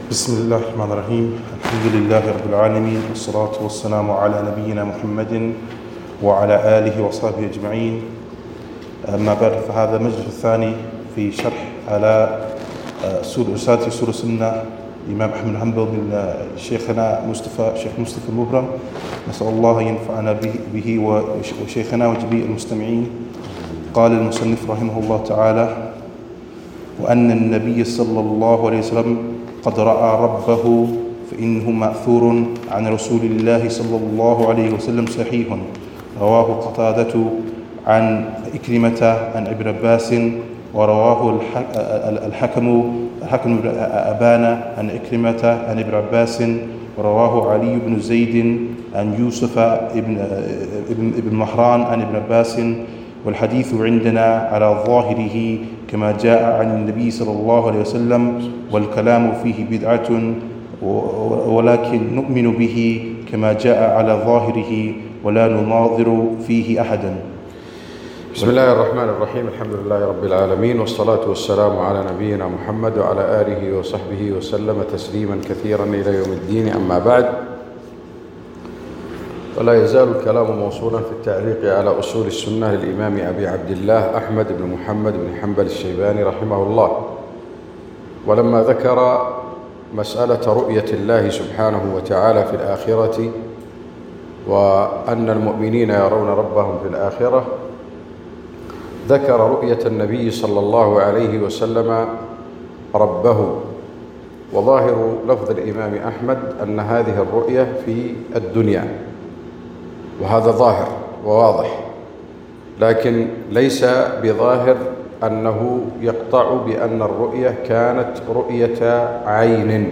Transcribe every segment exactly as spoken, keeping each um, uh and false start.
بسم الله الرحمن الرحيم. الحمد لله رب العالمين، والصلاة والسلام على نبينا محمد وعلى آله وصحبه أجمعين. أما بعد، فهذا المجلس الثاني في شرح على رسالة أصول السنة الإمام أحمد بن حنبل من شيخنا مصطفى شيخ مصطفى المبرم. نسأل الله ينفعنا به وشيخنا وجميع المستمعين. قال المصنف رحمه الله تعالى: وأن النبي صلى الله عليه وسلم قد رأى ربه فإنه مأثور عن رسول الله صلى الله عليه وسلم صحيح، رواه قتادة عن إكرمة عن ابن عباس، ورواه الحكم الحكم بن أبان عن إكرمة عن ابن عباس، ورواه علي بن زيد عن يوسف ابن ابن مهران عن ابن عباس. والحديث عندنا على ظاهره كما جاء عن النبي صلى الله عليه وسلم، والكلام فيه بدعة، ولكن نؤمن به كما جاء على ظاهره ولا نناظر فيه أحدا. بسم الله الرحمن الرحيم. الحمد لله رب العالمين، والصلاة والسلام على نبينا محمد وعلى آله وصحبه وسلم تسليما كثيرا إلى يوم الدين. أما بعد، ولا يزال الكلام موصولا في التعليق على أصول السنة للإمام أبي عبد الله أحمد بن محمد بن حنبل الشيباني رحمه الله. ولما ذكر مسألة رؤية الله سبحانه وتعالى في الآخرة، وأن المؤمنين يرون ربهم في الآخرة، ذكر رؤية النبي صلى الله عليه وسلم ربه. وظاهر لفظ الإمام أحمد أن هذه الرؤية في الدنيا، وهذا ظاهر وواضح، لكن ليس بظاهر أنه يقطع بأن الرؤية كانت رؤية عين.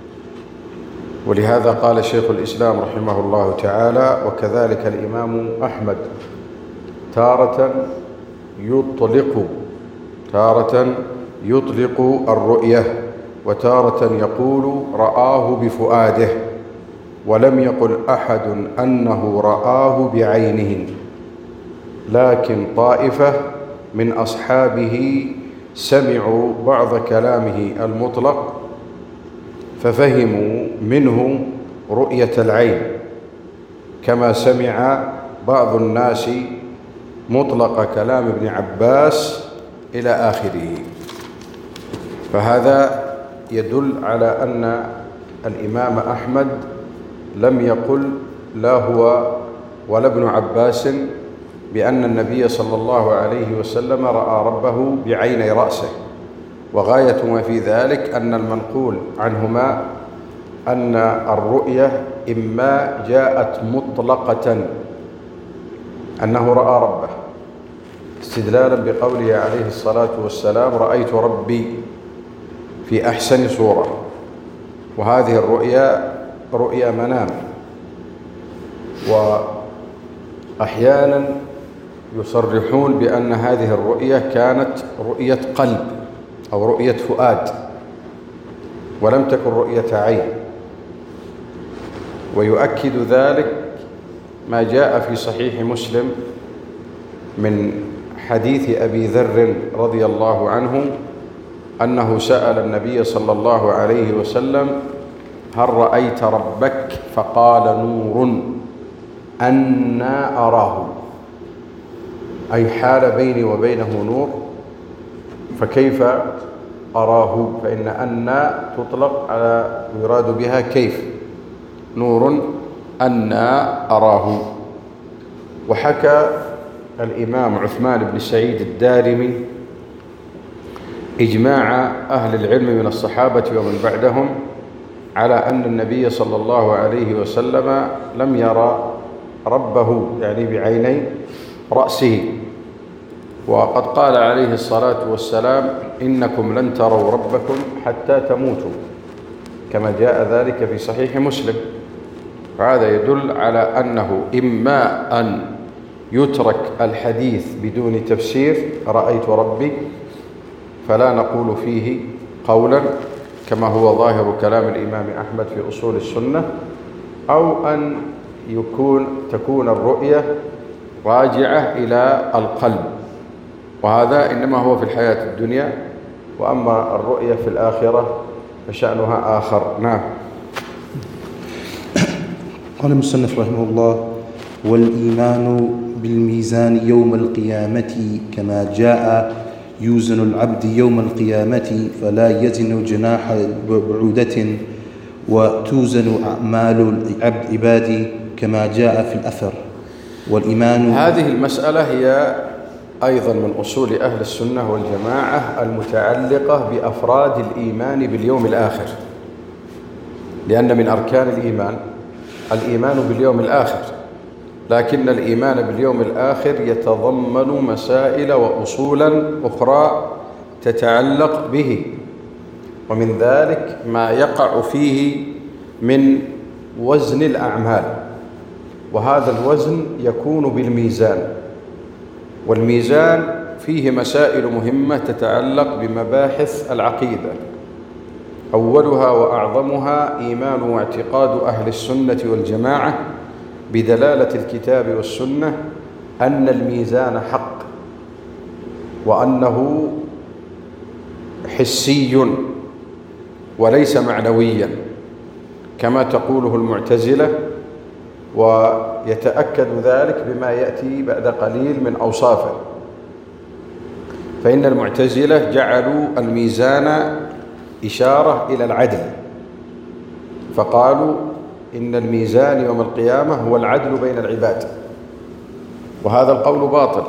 ولهذا قال شيخ الإسلام رحمه الله تعالى: وكذلك الإمام أحمد تارة يطلق تارة يطلق الرؤية، وتارة يقول رآه بفؤاده، ولم يقل أحد أنه رآه بعينه، لكن طائفة من أصحابه سمعوا بعض كلامه المطلق ففهموا منه رؤية العين، كما سمع بعض الناس مطلق كلام ابن عباس إلى آخره. فهذا يدل على أن الإمام أحمد لم يقل لا هو ولا ابن عباس بأن النبي صلى الله عليه وسلم رأى ربه بعيني رأسه. وغاية ما في ذلك أن المنقول عنهما أن الرؤية إما جاءت مطلقة أنه رأى ربه، استدلالا بقوله عليه الصلاة والسلام: رأيت ربي في أحسن صورة. وهذه الرؤيا رؤيا منام. وأحيانا يصرحون بأن هذه الرؤية كانت رؤية قلب أو رؤية فؤاد، ولم تكن رؤية عين. ويؤكد ذلك ما جاء في صحيح مسلم من حديث أبي ذر رضي الله عنه أنه سأل النبي صلى الله عليه وسلم: هل رأيت ربك؟ فقال: نور أنا أراه، أي حال بيني وبينه نور، فكيف أراه؟ فإن أنا تطلق على يراد بها كيف، نور أنا أراه. وحكى الإمام عثمان بن سعيد الدارمي إجماع أهل العلم من الصحابة ومن بعدهم على أن النبي صلى الله عليه وسلم لم يرى ربه، يعني بعيني رأسه. وقد قال عليه الصلاة والسلام: إنكم لن تروا ربكم حتى تموتوا، كما جاء ذلك في صحيح مسلم. فهذا يدل على أنه إما أن يترك الحديث بدون تفسير رأيت ربي، فلا نقول فيه قولا كما هو ظاهر كلام الإمام أحمد في أصول السنة، أو أن يكون تكون الرؤية راجعة إلى القلب، وهذا إنما هو في الحياة الدنيا. وأما الرؤية في الآخرة فشأنها آخر. نعم. قال المصنف رحمه الله: والإيمان بالميزان يوم القيامة كما جاء يوزن العبد يوم القيامة فلا يزن جناح بعودة وتوزن أعمال العبد عبادي كما جاء في الأثر. والإيمان هذه المسألة هي أيضا من أصول أهل السنة والجماعة المتعلقة بأفراد الإيمان باليوم الآخر، لأن من أركان الإيمان الإيمان باليوم الآخر، لكن الإيمان باليوم الآخر يتضمن مسائل وأصولا أخرى تتعلق به، ومن ذلك ما يقع فيه من وزن الأعمال، وهذا الوزن يكون بالميزان، والميزان فيه مسائل مهمة تتعلق بمباحث العقيدة، أولها وأعظمها إيمان واعتقاد أهل السنة والجماعة بدلالة الكتاب والسنة أن الميزان حق، وأنه حسي وليس معنويا كما تقوله المعتزلة، ويتأكد ذلك بما يأتي بعد قليل من أوصافه. فإن المعتزلة جعلوا الميزان إشارة إلى العدل، فقالوا إن الميزان يوم القيامة هو العدل بين العباد، وهذا القول باطل.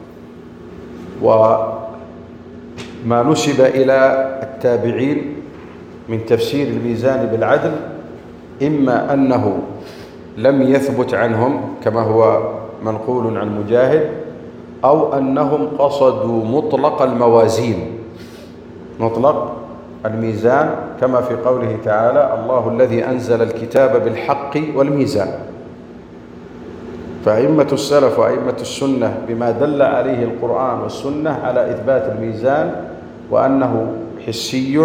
وما نسب إلى التابعين من تفسير الميزان بالعدل إما أنه لم يثبت عنهم كما هو منقول عن مجاهد، أو أنهم قصدوا مطلق الموازين، مطلق الميزان، كما في قوله تعالى: الله الذي أنزل الكتاب بالحق والميزان. فأئمة السلف وأئمة السنة بما دل عليه القرآن والسنة على إثبات الميزان وأنه حسي،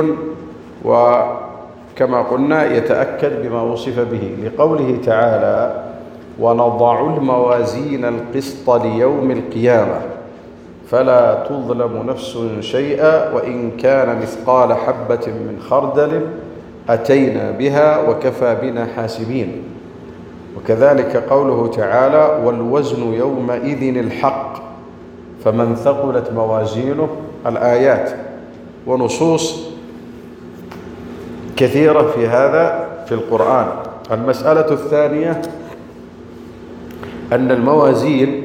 وكما قلنا يتأكد بما وصف به، لقوله تعالى: ونضع الموازين القسط ليوم القيامة فلا تظلم نفس شيئا وإن كان مثقال حبة من خردل أتينا بها وكفى بنا حاسبين. وكذلك قوله تعالى: والوزن يومئذ الحق فمن ثقلت موازينه. الآيات ونصوص كثيرة في هذا في القرآن. المسألة الثانية أن الموازين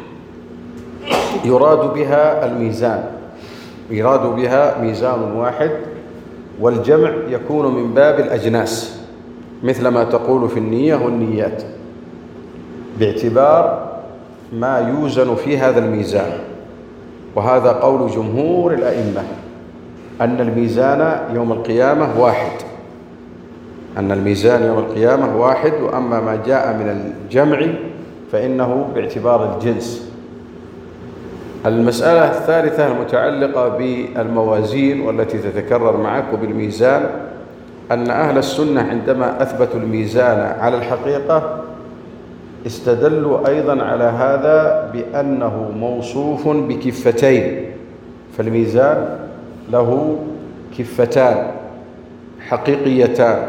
يراد بها الميزان، يراد بها ميزان واحد، والجمع يكون من باب الأجناس، مثل ما تقول في النية والنيات، باعتبار ما يوزن في هذا الميزان. وهذا قول جمهور الأئمة أن الميزان يوم القيامة واحد، أن الميزان يوم القيامة واحد، وأما ما جاء من الجمع فإنه باعتبار الجنس. المسألة الثالثة المتعلقة بالموازين والتي تتكرر معك وبالميزان، أن أهل السنة عندما أثبتوا الميزان على الحقيقة استدلوا أيضا على هذا بأنه موصوف بكفتين، فالميزان له كفتان حقيقيتان،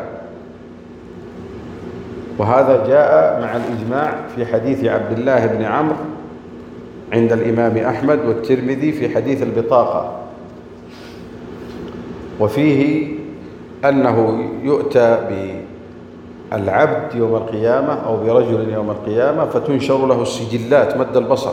وهذا جاء مع الإجماع في حديث عبد الله بن عمرو عند الإمام أحمد والترمذي في حديث البطاقة، وفيه أنه يؤتى بالعبد يوم القيامة أو برجل يوم القيامة فتنشر له السجلات مد البصر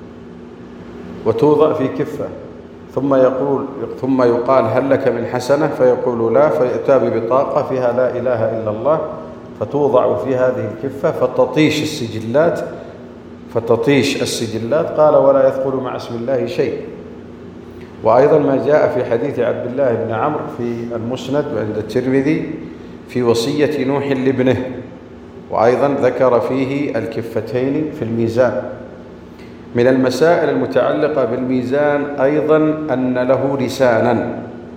وتوضع في كفة، ثم يقول ثم يقال: هل لك من حسنة؟ فيقول: لا، فيؤتى ببطاقة فيها لا إله إلا الله فتوضع في هذه الكفة فتطيش السجلات فتطيش السجلات قال: ولا يثقل مع اسم الله شيء. وأيضا ما جاء في حديث عبد الله بن عمرو في المسند عند الترمذي في وصية نوح لابنه، وأيضا ذكر فيه الكفتين في الميزان. من المسائل المتعلقة بالميزان أيضا أن له لسانا،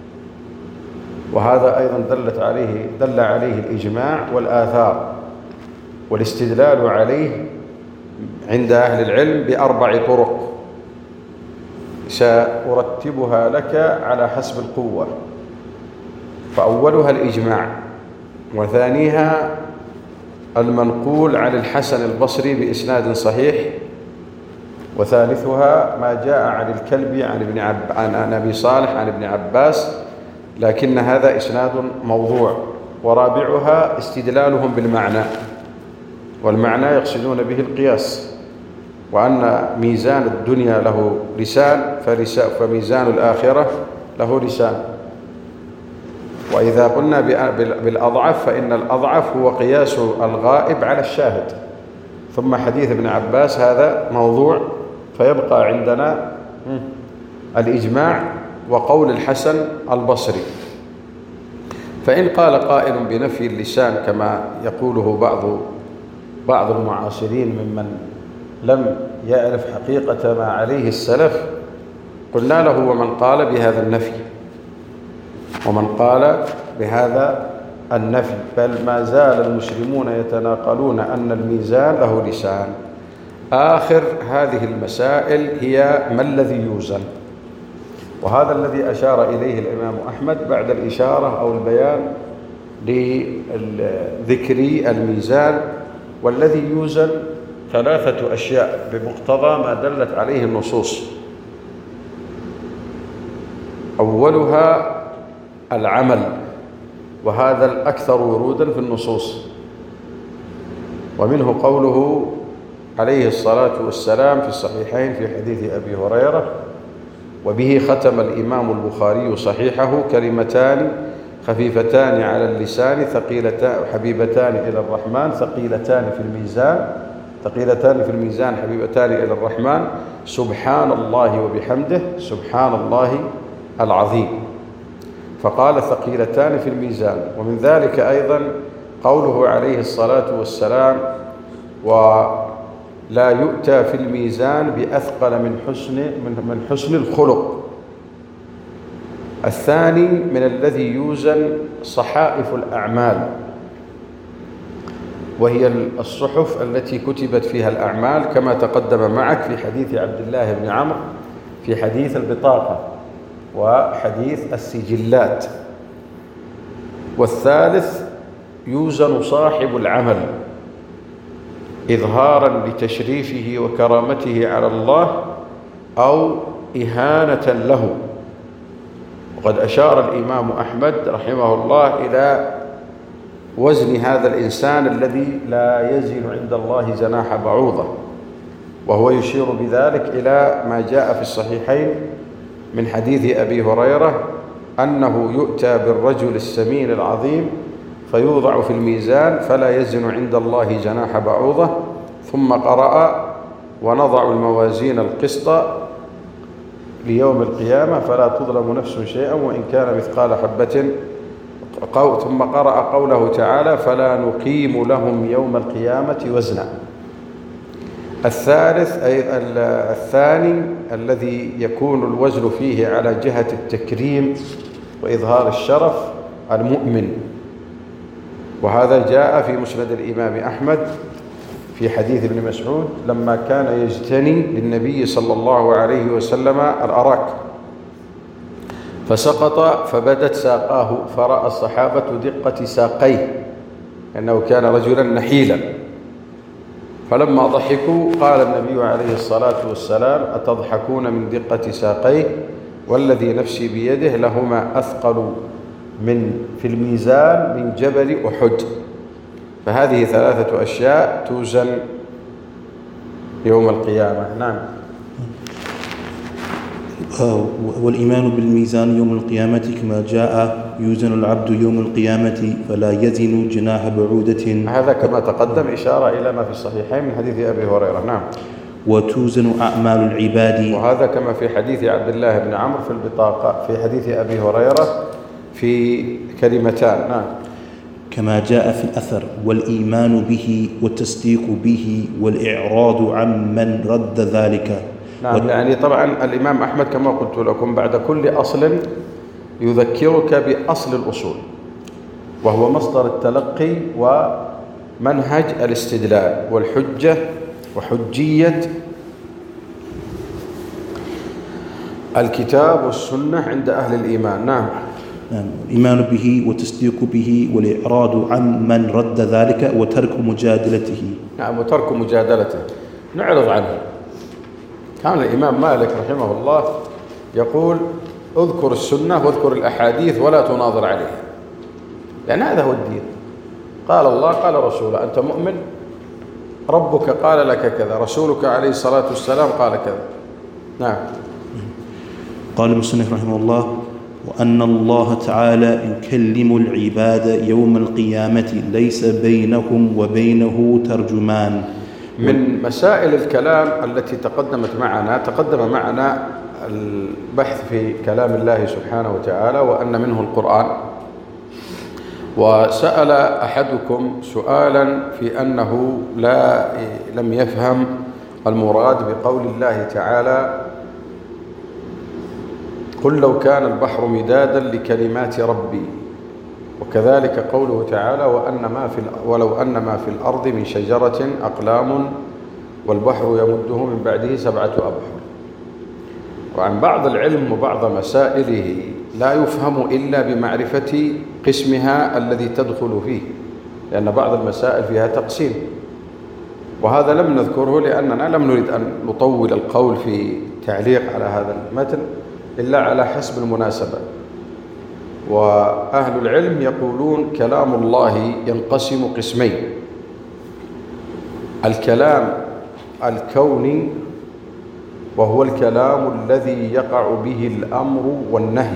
وهذا أيضا دلت عليه دل عليه الإجماع والآثار، والاستدلال عليه عند أهل العلم بأربع طرق سأرتبها لك على حسب القوة. فأولها الإجماع، وثانيها المنقول عن الحسن البصري بإسناد صحيح، وثالثها ما جاء عن الكلبي عن ابن عب... عن أبي صالح عن ابن عباس، لكن هذا إسناد موضوع، ورابعها استدلالهم بالمعنى، والمعنى يقصدون به القياس، وأن ميزان الدنيا له لسان فميزان الآخرة له لسان. وإذا قلنا بالأضعف فإن الأضعف هو قياس الغائب على الشاهد، ثم حديث ابن عباس هذا موضوع، فيبقى عندنا الإجماع وقول الحسن البصري. فإن قال قائل بنفي اللسان كما يقوله بعض بعض المعاصرين ممن لم يعرف حقيقة ما عليه السلف، قلنا له ومن قال بهذا النفي ومن قال بهذا النفي بل ما زال المسلمون يتناقلون أن الميزان له لسان. آخر هذه المسائل هي ما الذي يوزن، وهذا الذي أشار إليه الإمام أحمد بعد الإشارة أو البيان لذكر الميزان. والذي يوزن ثلاثة أشياء بمقتضى ما دلت عليه النصوص. أولها العمل، وهذا الأكثر ورودا في النصوص، ومنه قوله عليه الصلاة والسلام في الصحيحين في حديث أبي هريرة، وبه ختم الإمام البخاري صحيحه: كلمتان خفيفتان على اللسان ثقيلتان حبيبتان إلى الرحمن ثقيلتان في الميزان ثقيلتان في الميزان حبيبتان إلى الرحمن سبحان الله وبحمده سبحان الله العظيم. فقال ثقيلتان في الميزان. ومن ذلك أيضا قوله عليه الصلاة والسلام: ولا يؤتى في الميزان بأثقل من حسن من حسن الخلق. الثاني من الذي يوزن صحائف الأعمال، وهي الصحف التي كتبت فيها الأعمال كما تقدم معك في حديث عبد الله بن عمرو في حديث البطاقة وحديث السجلات. والثالث يوزن صاحب العمل إظهارا لتشريفه وكرامته على الله أو إهانة له. وقد أشار الإمام أحمد رحمه الله إلى وزن هذا الإنسان الذي لا يزن عند الله جناح بعوضة، وهو يشير بذلك إلى ما جاء في الصحيحين من حديث أبي هريرة أنه يؤتى بالرجل السمين العظيم فيوضع في الميزان فلا يزن عند الله جناح بعوضة، ثم قرأ: ونضع الموازين القسط ليوم القيامة فلا تظلم نفس شيئا وإن كان مثقال حبة، ثم قرأ قوله تعالى: فلا نقيم لهم يوم القيامة وزنا. الثالث أي الثاني الذي يكون الوزن فيه على جهة التكريم وإظهار الشرف المؤمن، وهذا جاء في مسند الإمام أحمد في حديث ابن مسعود لما كان يجتني للنبي صلى الله عليه وسلم الأراك فسقط فبدت ساقاه فرأى الصحابة دقة ساقيه لأنه كان رجلا نحيلا، فلما ضحكوا قال النبي عليه الصلاة والسلام: أتضحكون من دقة ساقيه والذي نفسي بيده لهما أثقل من في الميزان من جبل أحد. فهذه ثلاثة أشياء توزن يوم القيامة. نعم. والإيمان بالميزان يوم القيامة كما جاء: يوزن العبد يوم القيامة فلا يزن جناح بعودة. هذا كما تقدم إشارة إلى ما في الصحيحين من حديث أبي هريرة. نعم. وتوزن أعمال العباد، وهذا كما في حديث عبد الله بن عمرو في البطاقة في حديث أبي هريرة في كلمتان. نعم. كما جاء في الأثر: والإيمان به والتصديق به والإعراض عن من رد ذلك. نعم. يعني طبعا الإمام أحمد كما قلت لكم بعد كل أصل يذكرك بأصل الأصول، وهو مصدر التلقي ومنهج الاستدلال والحجة وحجية الكتاب والسنة عند أهل الإيمان. نعم. الإيمان به وتصديق به والإعراض عن من رد ذلك وترك مجادلته. نعم، وترك مجادلته، نعرض عنه. كان الإمام مالك رحمه الله يقول اذكر السنة واذكر الأحاديث ولا تناظر عليها، لأن هذا هو الدين. قال الله قال رسوله، أنت مؤمن، ربك قال لك كذا، رسولك عليه الصلاة والسلام قال كذا. نعم. قال المصنف رحمه الله: وأن الله تعالى يكلم العباد يوم القيامة ليس بينهم وبينه ترجمان. من مسائل الكلام التي تقدمت معنا، تقدم معنا البحث في كلام الله سبحانه وتعالى وأن منه القرآن. وسأل أحدكم سؤالا في أنه لا لم يفهم المراد بقول الله تعالى: قل لو كان البحر مدادا لكلمات ربي، وكذلك قوله تعالى: وأن ما في ولو أن ما في الأرض من شجرة أقلام والبحر يمده من بعده سبعة أبحر. وعن بعض العلم وبعض مسائله لا يفهم إلا بمعرفة قسمها الذي تدخل فيه، لأن بعض المسائل فيها تقسيم، وهذا لم نذكره لأننا لم نريد أن نطول القول في تعليق على هذا المتن إلا على حسب المناسبة. وأهل العلم يقولون كلام الله ينقسم قسمين: الكلام الكوني، وهو الكلام الذي يقع به الأمر والنهي،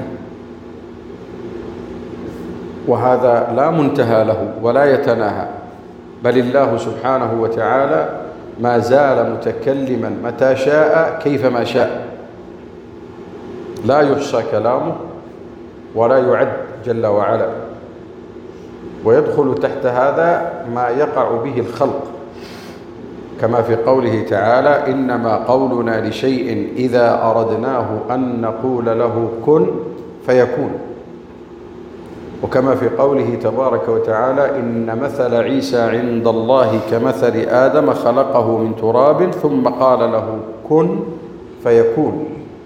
وهذا لا منتهى له ولا يتناهى، بل الله سبحانه وتعالى ما زال متكلما متى شاء كيفما شاء، لا يحصى كلامه ولا يعد جل وعلا. ويدخل تحت هذا ما يقع به الخلق، كما في قوله تعالى: إنما قولنا لشيء إذا أردناه أن نقول له كن فيكون. وكما في قوله تبارك وتعالى: إن مثل عيسى عند الله كمثل آدم خلقه من تراب ثم قال له كن فيكون.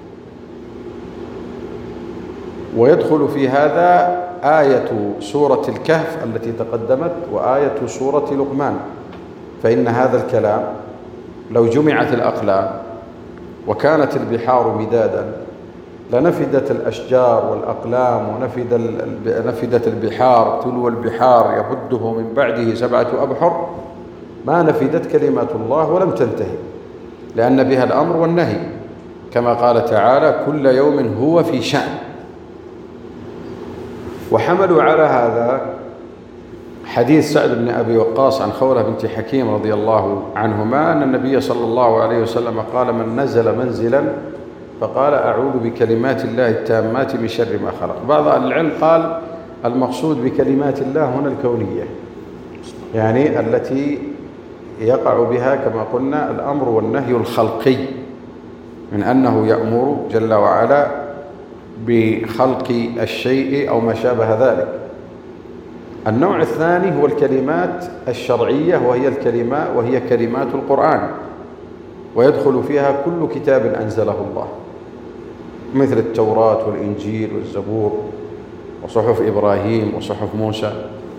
ويدخل في هذا آية سورة الكهف التي تقدمت وآية سورة لقمان، فإن هذا الكلام لو جمعت الأقلام وكانت البحار مدادا لنفدت الأشجار والأقلام ونفد نفدت البحار تلو البحار يمده من بعده سبعة أبحر، ما نفدت كلمات الله ولم تنتهي، لأن بها الأمر والنهي، كما قال تعالى: كل يوم هو في شأن. وحملوا على هذا حديث سعد بن أبي وقاص عن خولة بنت حكيم رضي الله عنهما أن النبي صلى الله عليه وسلم قال: من نزل منزلا فقال أعوذ بكلمات الله التامات من شر ما خلق. بعض أهل العلم قال المقصود بكلمات الله هنا الكونية، يعني التي يقع بها كما قلنا الأمر والنهي الخلقي، من أنه يأمر جل وعلا بخلق الشيء أو ما شابه ذلك. النوع الثاني هو الكلمات الشرعية، وهي الكلمات وهي كلمات القرآن، ويدخل فيها كل كتاب أنزله الله، مثل التوراة والإنجيل والزبور وصحف إبراهيم وصحف موسى.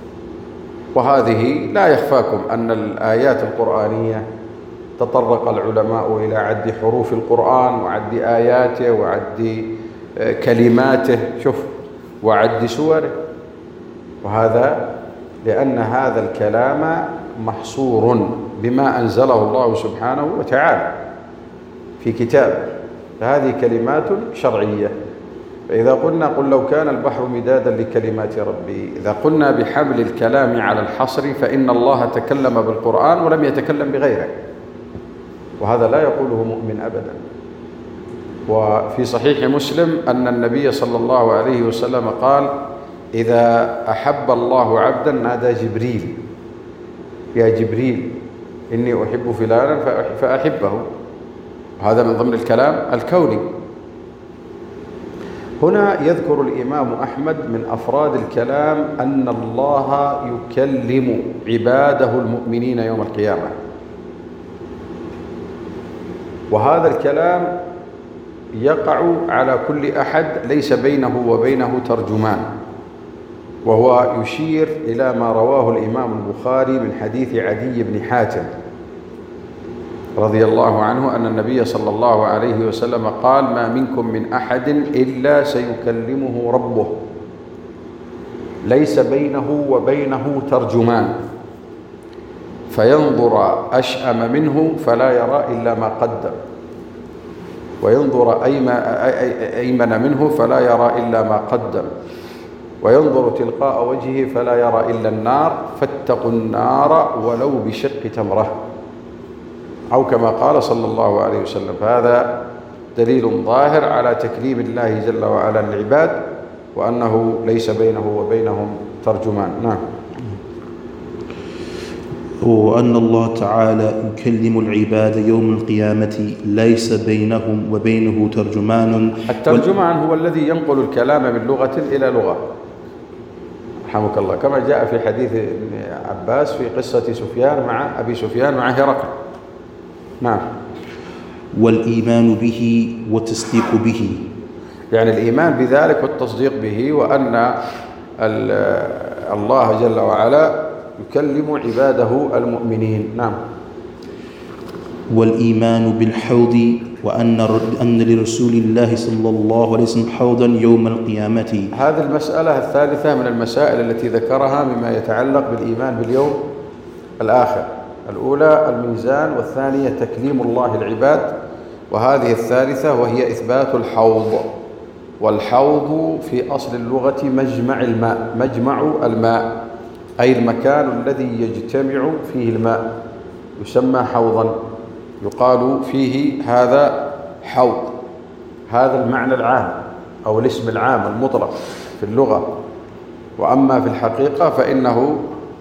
وهذه لا يخفاكم أن الآيات القرآنية تطرق العلماء إلى عد حروف القرآن وعد آياته وعد كلماته، شوف، وعد سوره. وهذا لأن هذا الكلام محصور بما أنزله الله سبحانه وتعالى في كتاب، فهذه كلمات شرعية. فإذا قلنا قل لو كان البحر مدادا لكلمات ربي، إذا قلنا بحمل الكلام على الحصر فإن الله تكلم بالقرآن ولم يتكلم بغيره، وهذا لا يقوله مؤمن أبدا. وفي صحيح مسلم أن النبي صلى الله عليه وسلم قال: إذا أحب الله عبدا نادى جبريل: يا جبريل إني أحب فلانا فأحبه. هذا من ضمن الكلام الكوني. هنا يذكر الإمام أحمد من أفراد الكلام أن الله يكلم عباده المؤمنين يوم القيامة، وهذا الكلام يقع على كل أحد ليس بينه وبينه ترجمان. وهو يشير إلى ما رواه الإمام البخاري من حديث عدي بن حاتم رضي الله عنه أن النبي صلى الله عليه وسلم قال: ما منكم من أحد إلا سيكلمه ربه ليس بينه وبينه ترجمان، فينظر أشأم منه فلا يرى إلا ما قدم، وينظر أيمن منه فلا يرى إلا ما قدم، وينظر تلقاء وجهه فلا يرى إلا النار، فاتقوا النار ولو بشق تمرة، أو كما قال صلى الله عليه وسلم. فهذا دليل ظاهر على تكليم الله جل وعلا العباد، وأنه ليس بينه وبينهم ترجمان. نعم. وأن الله تعالى يكلم العباد يوم القيامة ليس بينهم وبينه ترجمان. الترجمان هو الذي ينقل الكلام من لغة إلى لغة، رحمك الله، كما جاء في حديث ابن عباس في قصة سفيان مع أبي سفيان مع هرقل. نعم. والإيمان به والتصديق به، يعني الإيمان بذلك والتصديق به، وأن الله جل وعلا يكلم عباده المؤمنين. نعم. والإيمان بالحوض، وأن أن لرسول الله صلى الله عليه وسلم حوضا يوم القيامة. هذه المسألة الثالثة من المسائل التي ذكرها مما يتعلق بالإيمان باليوم الآخر. الأولى الميزان، والثانية تكليم الله العباد، وهذه الثالثة وهي إثبات الحوض. والحوض في أصل اللغة مجمع الماء، مجمع الماء، أي المكان الذي يجتمع فيه الماء يسمى حوضا، يقال فيه هذا حوض. هذا المعنى العام أو الاسم العام المطلق في اللغة. وأما في الحقيقة فإنه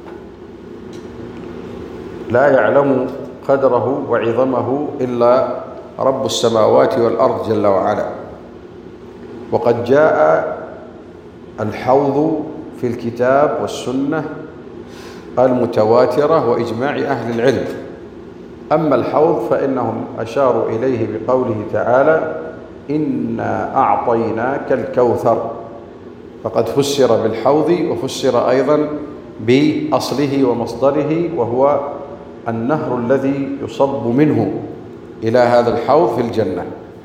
لا يعلم قدره وعظمه إلا رب السماوات والأرض جل وعلا. وقد جاء الحوض في الكتاب والسنة المتواترة وإجماع أهل العلم. أما الحوض فإنهم أشاروا إليه بقوله تعالى: إنا أعطيناك الكوثر، فقد فسر بالحوض وفسر أيضا بأصله ومصدره، وهو النهر الذي يصب منه إلى هذا الحوض في الجنة.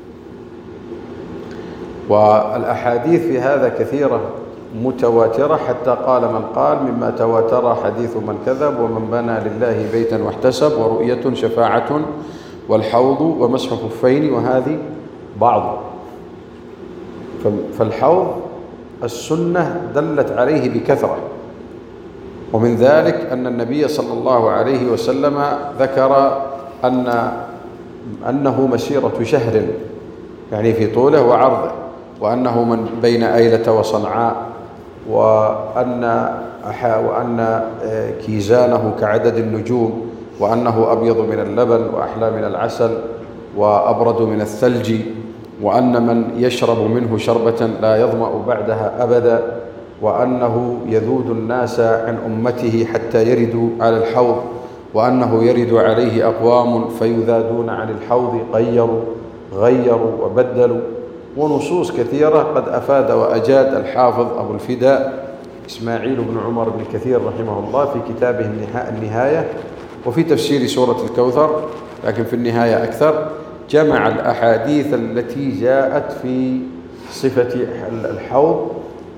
والأحاديث في هذا كثيرة متواترة، حتى قال من قال: مما تواتر حديث من كذب، ومن بنى لله بيتا واحتسب، ورؤية شفاعة، والحوض ومسح خفين، وهذه بعض. فالحوض السنة دلت عليه بكثرة، ومن ذلك أن النبي صلى الله عليه وسلم ذكر أن أنه مسيرة شهر، يعني في طوله وعرضه، وأنه من بين أيلة وصنعاء، وأن وأن كيزانه كعدد النجوم، وأنه أبيض من اللبن وأحلى من العسل وأبرد من الثلج، وأن من يشرب منه شربة لا يظمأ بعدها أبدا، وأنه يذود الناس عن أمته حتى يردوا على الحوض، وأنه يرد عليه أقوام فيذادون عن الحوض، غيروا غيروا وبدلوا. ونصوص كثيرة قد أفاد وأجاد الحافظ أبو الفداء إسماعيل بن عمر بن كثير رحمه الله في كتابه النهاية، وفي تفسير سورة الكوثر، لكن في النهاية أكثر، جمع الأحاديث التي جاءت في صفة الحوض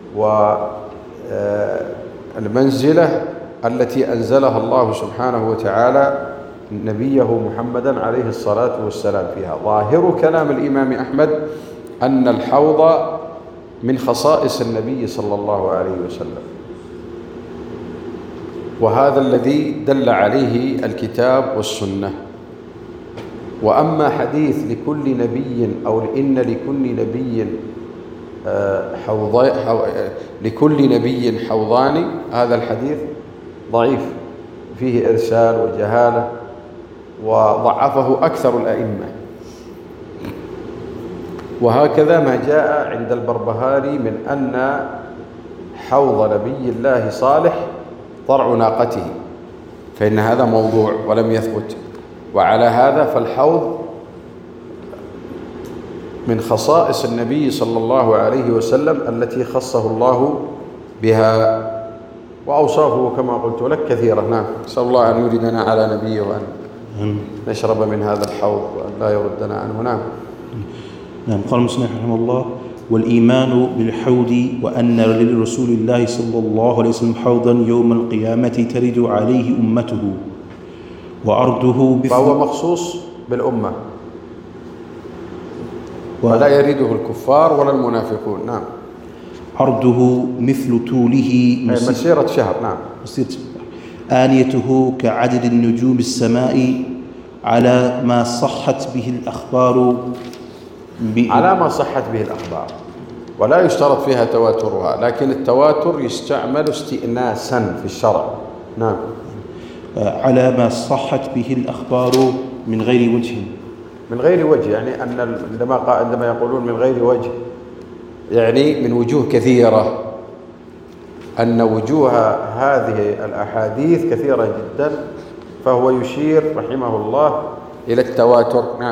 والمنزلة التي أنزلها الله سبحانه وتعالى نبيه محمدا عليه الصلاة والسلام فيها. ظاهر كلام الإمام أحمد أن الحوض من خصائص النبي صلى الله عليه وسلم، وهذا الذي دل عليه الكتاب والسنة. وأما حديث لكل نبي أو إن لكل نبي حوض لكل نبي حوضان، هذا الحديث ضعيف، فيه إرسال وجهالة، وضعفه أكثر الأئمة. وهكذا ما جاء عند البربهاري من أن حوض نبي الله صالح ضرع ناقته، فإن هذا موضوع ولم يثبت. وعلى هذا فالحوض من خصائص النبي صلى الله عليه وسلم التي خصه الله بها، وأوصافه كما قلت لك كثيرة. نعم، نسأل الله أن يردنا على نبيه وأن نشرب من هذا الحوض وأن لا يردنا عنه. نعم. نعم. قال المصنف رحمه الله: والإيمان بالحوض وأن لرسول الله صلى الله عليه وسلم حوضا يوم القيامة ترد عليه أمته وأرضه بث... فهو مخصوص بالأمة و... ولا يريده الكفار ولا المنافقون. نعم. عرضه مثل طوله مسيرة, مسيرة شهر. نعم. مسيرة آنيته كعدد النجوم السماء على ما صحت به الأخبار ب... على ما صحت به الأخبار، ولا يشترط فيها تواترها، لكن التواتر يستعمل استئناسا في الشرع. نعم. على ما صحت به الأخبار من غير وجه. من غير وجه يعني أن عندما عندما يقولون من غير وجه يعني من وجوه كثيرة، أن وجوه هذه الأحاديث كثيرة جدا، فهو يشير رحمه الله إلى التواتر. نعم.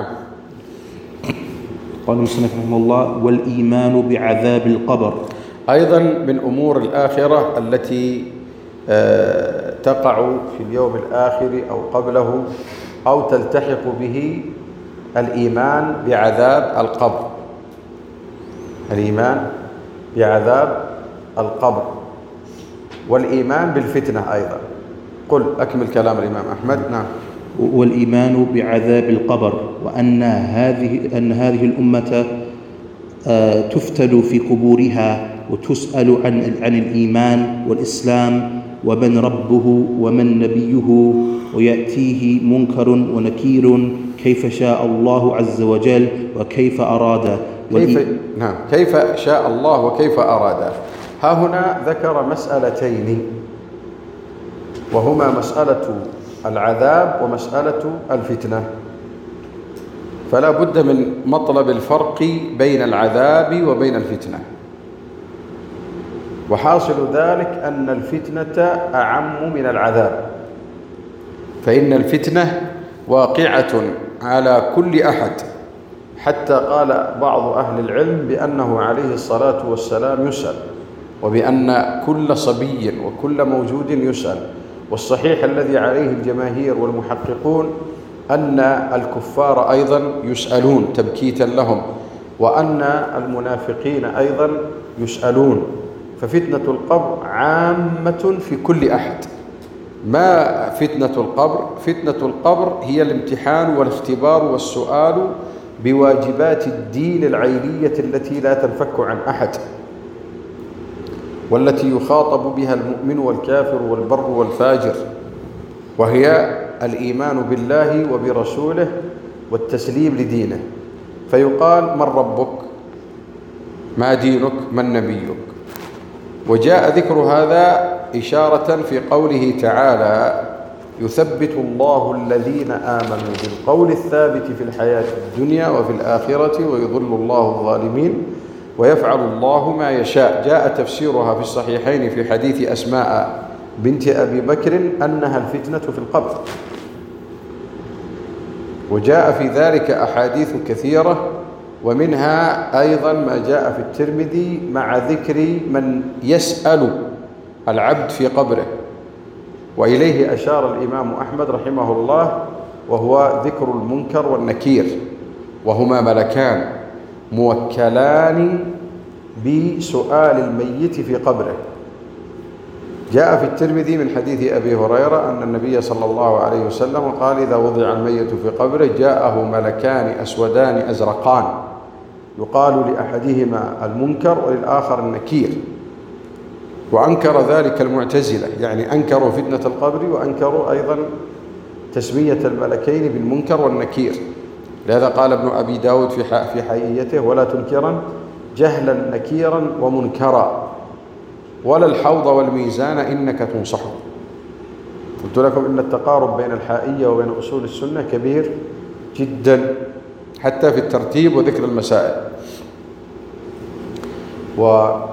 قال المصنف رحمه الله: والإيمان بعذاب القبر أيضا من أمور الآخرة التي تقع في اليوم الآخر أو قبله أو تلتحق به الإيمان بعذاب القبر. الإيمان بعذاب القبر والإيمان بالفتنة أيضا. قل أكمل كلام الإمام أحمد. نعم. والإيمان بعذاب القبر وأن هذه أن هذه الأمة تفتن في قبورها وتسأل عن عن الإيمان والإسلام ومن ربه ومن نبيه، ويأتيه منكر ونكير كيف شاء الله عز وجل وكيف أراد. كيف نعم كيف شاء الله وكيف أراد. ها هنا ذكر مسألتين، وهما مسألة العذاب ومسألة الفتنة، فلا بد من مطلب الفرق بين العذاب وبين الفتنة. وحاصل ذلك أن الفتنة أعم من العذاب، فإن الفتنة واقعة على كل أحد، حتى قال بعض أهل العلم بأنه عليه الصلاة والسلام يسأل، وبأن كل صبي وكل موجود يسأل. والصحيح الذي عليه الجماهير والمحققون أن الكفار أيضا يسألون تبكيتا لهم، وأن المنافقين أيضا يسألون. ففتنة القبر عامة في كل أحد. ما فتنة القبر؟ فتنة القبر هي الامتحان والاختبار والسؤال بواجبات الدين العينية التي لا تنفك عن أحد، والتي يخاطب بها المؤمن والكافر والبر والفاجر، وهي الإيمان بالله وبرسوله والتسليم لدينه. فيقال: من ربك؟ ما دينك؟ من نبيك؟ وجاء ذكر هذا إشارة في قوله تعالى: يثبت الله الذين آمنوا بالقول الثابت في الحياة الدنيا وفي الآخرة ويضل الله الظالمين ويفعل الله ما يشاء. جاء تفسيرها في الصحيحين في حديث أسماء بنت أبي بكر أنها الفتنة في القبر، وجاء في ذلك أحاديث كثيرة، ومنها أيضا ما جاء في الترمذي مع ذكر من يسأل العبد في قبره، وإليه أشار الإمام أحمد رحمه الله، وهو ذكر المنكر والنكير، وهما ملكان موكلان بسؤال الميت في قبره. جاء في الترمذي من حديث أبي هريرة أن النبي صلى الله عليه وسلم قال: إذا وضع الميت في قبره جاءه ملكان أسودان أزرقان، يقال لأحدهما المنكر وللآخر النكير. وأنكر ذلك المعتزلة، يعني أنكروا فتنة القبر وأنكروا أيضا تسمية الملكين بالمنكر والنكير. لهذا قال ابن أبي داود في حييته: ولا تنكرا جهلا نكيرا ومنكرا ولا الحوض والميزان إنك تنصح. قلت لكم إن التقارب بين الحائية وبين أصول السنة كبير جدا، حتى في الترتيب وذكر المسائل. وهذا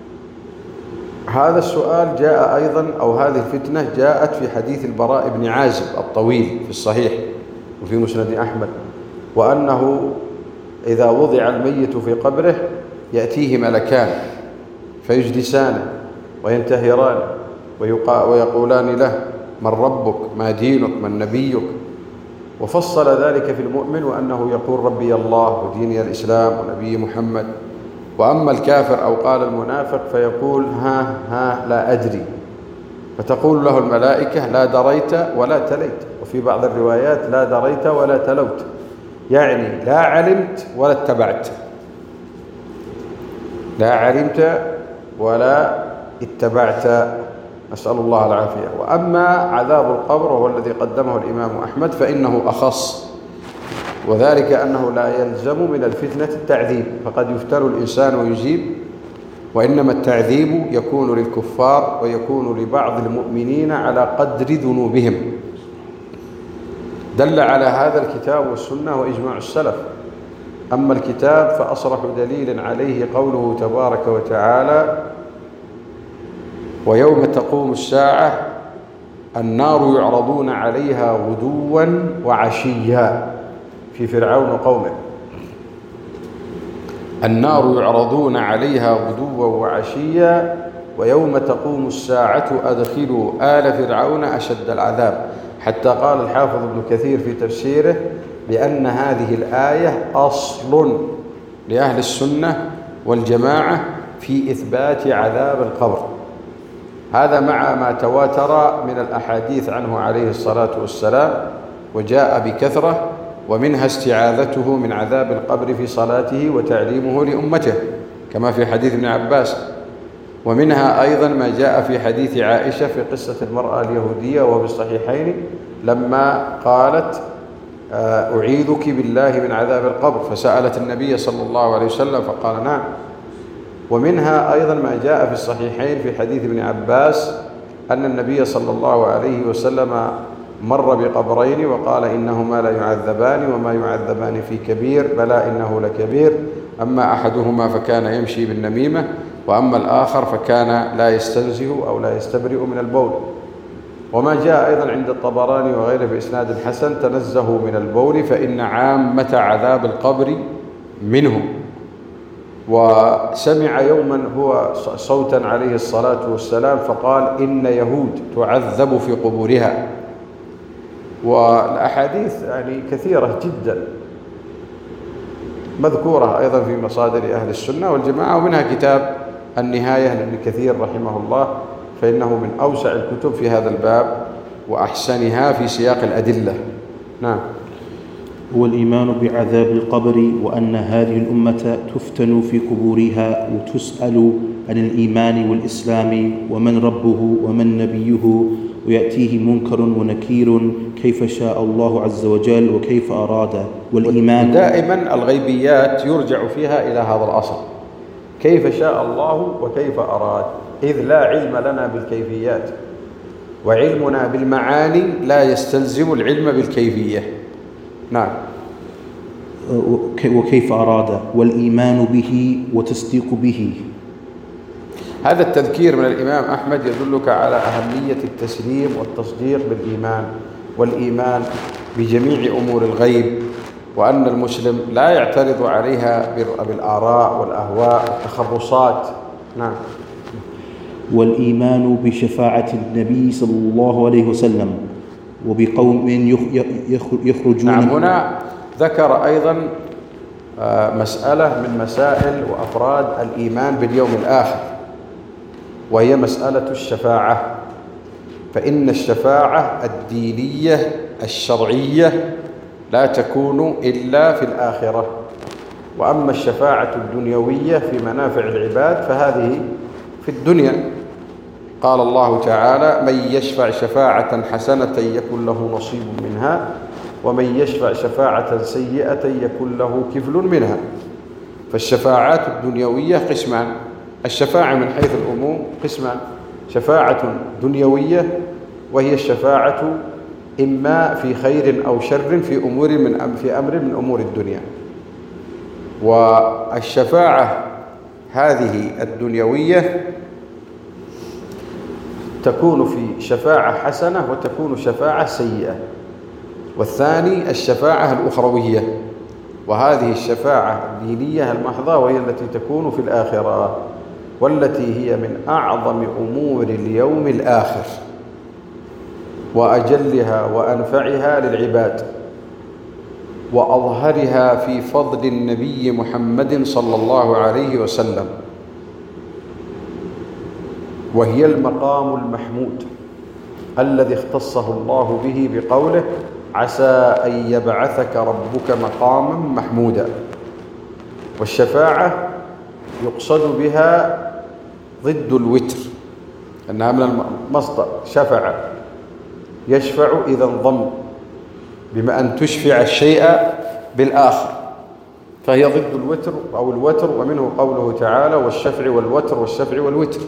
السؤال جاء أيضا، أو هذه الفتنة جاءت في حديث البراء بن عازب الطويل في الصحيح وفي مسند أحمد، وأنه إذا وضع الميت في قبره يأتيه ملكان فيجلسانه وينتهرانه ويقولان له: من ربك؟ ما دينك؟ من نبيك؟ وفصل ذلك في المؤمن، وأنه يقول: ربي الله وديني الإسلام ونبي محمد. وأما الكافر أو قال المنافق فيقول: ها ها لا أدري. فتقول له الملائكة: لا دريت ولا تليت. وفي بعض الروايات: لا دريت ولا تلوت، يعني لا علمت ولا اتبعت، لا علمت ولا اتبعت، نسأل الله العافية. وأما عذاب القبر وهو الذي قدمه الإمام أحمد فإنه أخص، وذلك أنه لا يلزم من الفتنة التعذيب، فقد يفتن الإنسان ويجيب، وإنما التعذيب يكون للكفار ويكون لبعض المؤمنين على قدر ذنوبهم. دل على هذا الكتاب والسنة وإجماع السلف. أما الكتاب فأصرح دليل عليه قوله تبارك وتعالى: ويوم تقوم الساعة النار يعرضون عليها غدوا وعشيا، في فرعون وقومه. النار يعرضون عليها غدوا وعشيا ويوم تقوم الساعة أدخلوا آل فرعون أشد العذاب. حتى قال الحافظ ابن كثير في تفسيره بأن هذه الآية أصل لأهل السنة والجماعة في إثبات عذاب القبر. هذا مع ما تواتر من الأحاديث عنه عليه الصلاة والسلام وجاء بكثرة، ومنها استعاذته من عذاب القبر في صلاته وتعليمه لأمته كما في حديث ابن عباس. ومنها أيضا ما جاء في حديث عائشة في قصة المرأة اليهودية وهو بالصحيحين لما قالت: أعيذك بالله من عذاب القبر، فسألت النبي صلى الله عليه وسلم فقال: نعم. ومنها أيضا ما جاء في الصحيحين في حديث ابن عباس أن النبي صلى الله عليه وسلم مر بقبرين وقال: إنهما لا يعذبان وما يعذبان في كبير، بلى إنه لكبير، أما أحدهما فكان يمشي بالنميمة، وأما الآخر فكان لا يستنزه أو لا يستبرئ من البول. وما جاء أيضا عند الطبراني وغيره بإسناد حسن: تنزهوا من البول فإن عامة عذاب القبر منه. وسمع يوما هو صوتا عليه الصلاة والسلام فقال: إن يهود تعذب في قبورها. والأحاديث يعني كثيرة جدا مذكورة أيضا في مصادر أهل السنة والجماعة، ومنها كتاب النهاية لابن كثير رحمه الله، فإنه من أوسع الكتب في هذا الباب وأحسنها في سياق الأدلة. نعم. هو الإيمان بعذاب القبر، وأن هذه الأمة تفتن في قبورها وتسأل عن الإيمان والإسلام ومن ربه ومن نبيه، ويأتيه منكر ونكير كيف شاء الله عز وجل وكيف أراد. والإيمان دائما الغيبيات يرجع فيها إلى هذا الأصل: كيف شاء الله وكيف أراد، إذ لا علم لنا بالكيفيات، وعلمنا بالمعاني لا يستلزم العلم بالكيفية. نعم. وكيف أراد، والإيمان به وتصديق به. هذا التذكير من الإمام أحمد يدلك على أهمية التسليم والتصديق بالإيمان، والإيمان بجميع أمور الغيب، وأن المسلم لا يعترض عليها بالآراء والأهواء والتخرصات. نعم. والإيمان بشفاعة النبي صلى الله عليه وسلم وبقوم يخرجون. نعم. هنا ذكر أيضا مسألة من مسائل وأفراد الإيمان باليوم الآخر، وهي مسألة الشفاعة. فإن الشفاعة الدينية الشرعية لا تكون إلا في الآخرة، وأما الشفاعة الدنيوية في منافع العباد فهذه في الدنيا. قال الله تعالى: من يشفع شفاعة حسنة يكن له نصيب منها، ومن يشفع شفاعة سيئة يكن له كفل منها. فالشفاعات الدنيوية قسمان: الشفاعة من حيث العموم قسمان: شفاعة دنيوية وهي الشفاعة إما في خير أو شر في أمور من في أمر من أمور الدنيا. والشفاعة هذه الدنيوية تكون في شفاعة حسنة وتكون شفاعة سيئة. والثاني الشفاعة الأخروية، وهذه الشفاعة الدينية المحضة وهي التي تكون في الآخرة. والتي هي من أعظم أمور اليوم الآخر وأجلها وأنفعها للعباد وأظهرها في فضل النبي محمد صلى الله عليه وسلم، وهي المقام المحمود الذي اختصه الله به بقوله: عسى أن يبعثك ربك مقاما محمودا. والشفاعة يقصد بها ضد الوتر، أنها من المصدر شفع يشفع إذا انضم، بما أن تشفع الشيء بالآخر، فهي ضد الوتر أو الوتر، ومنه قوله تعالى: والشفع والوتر والشفع والوتر.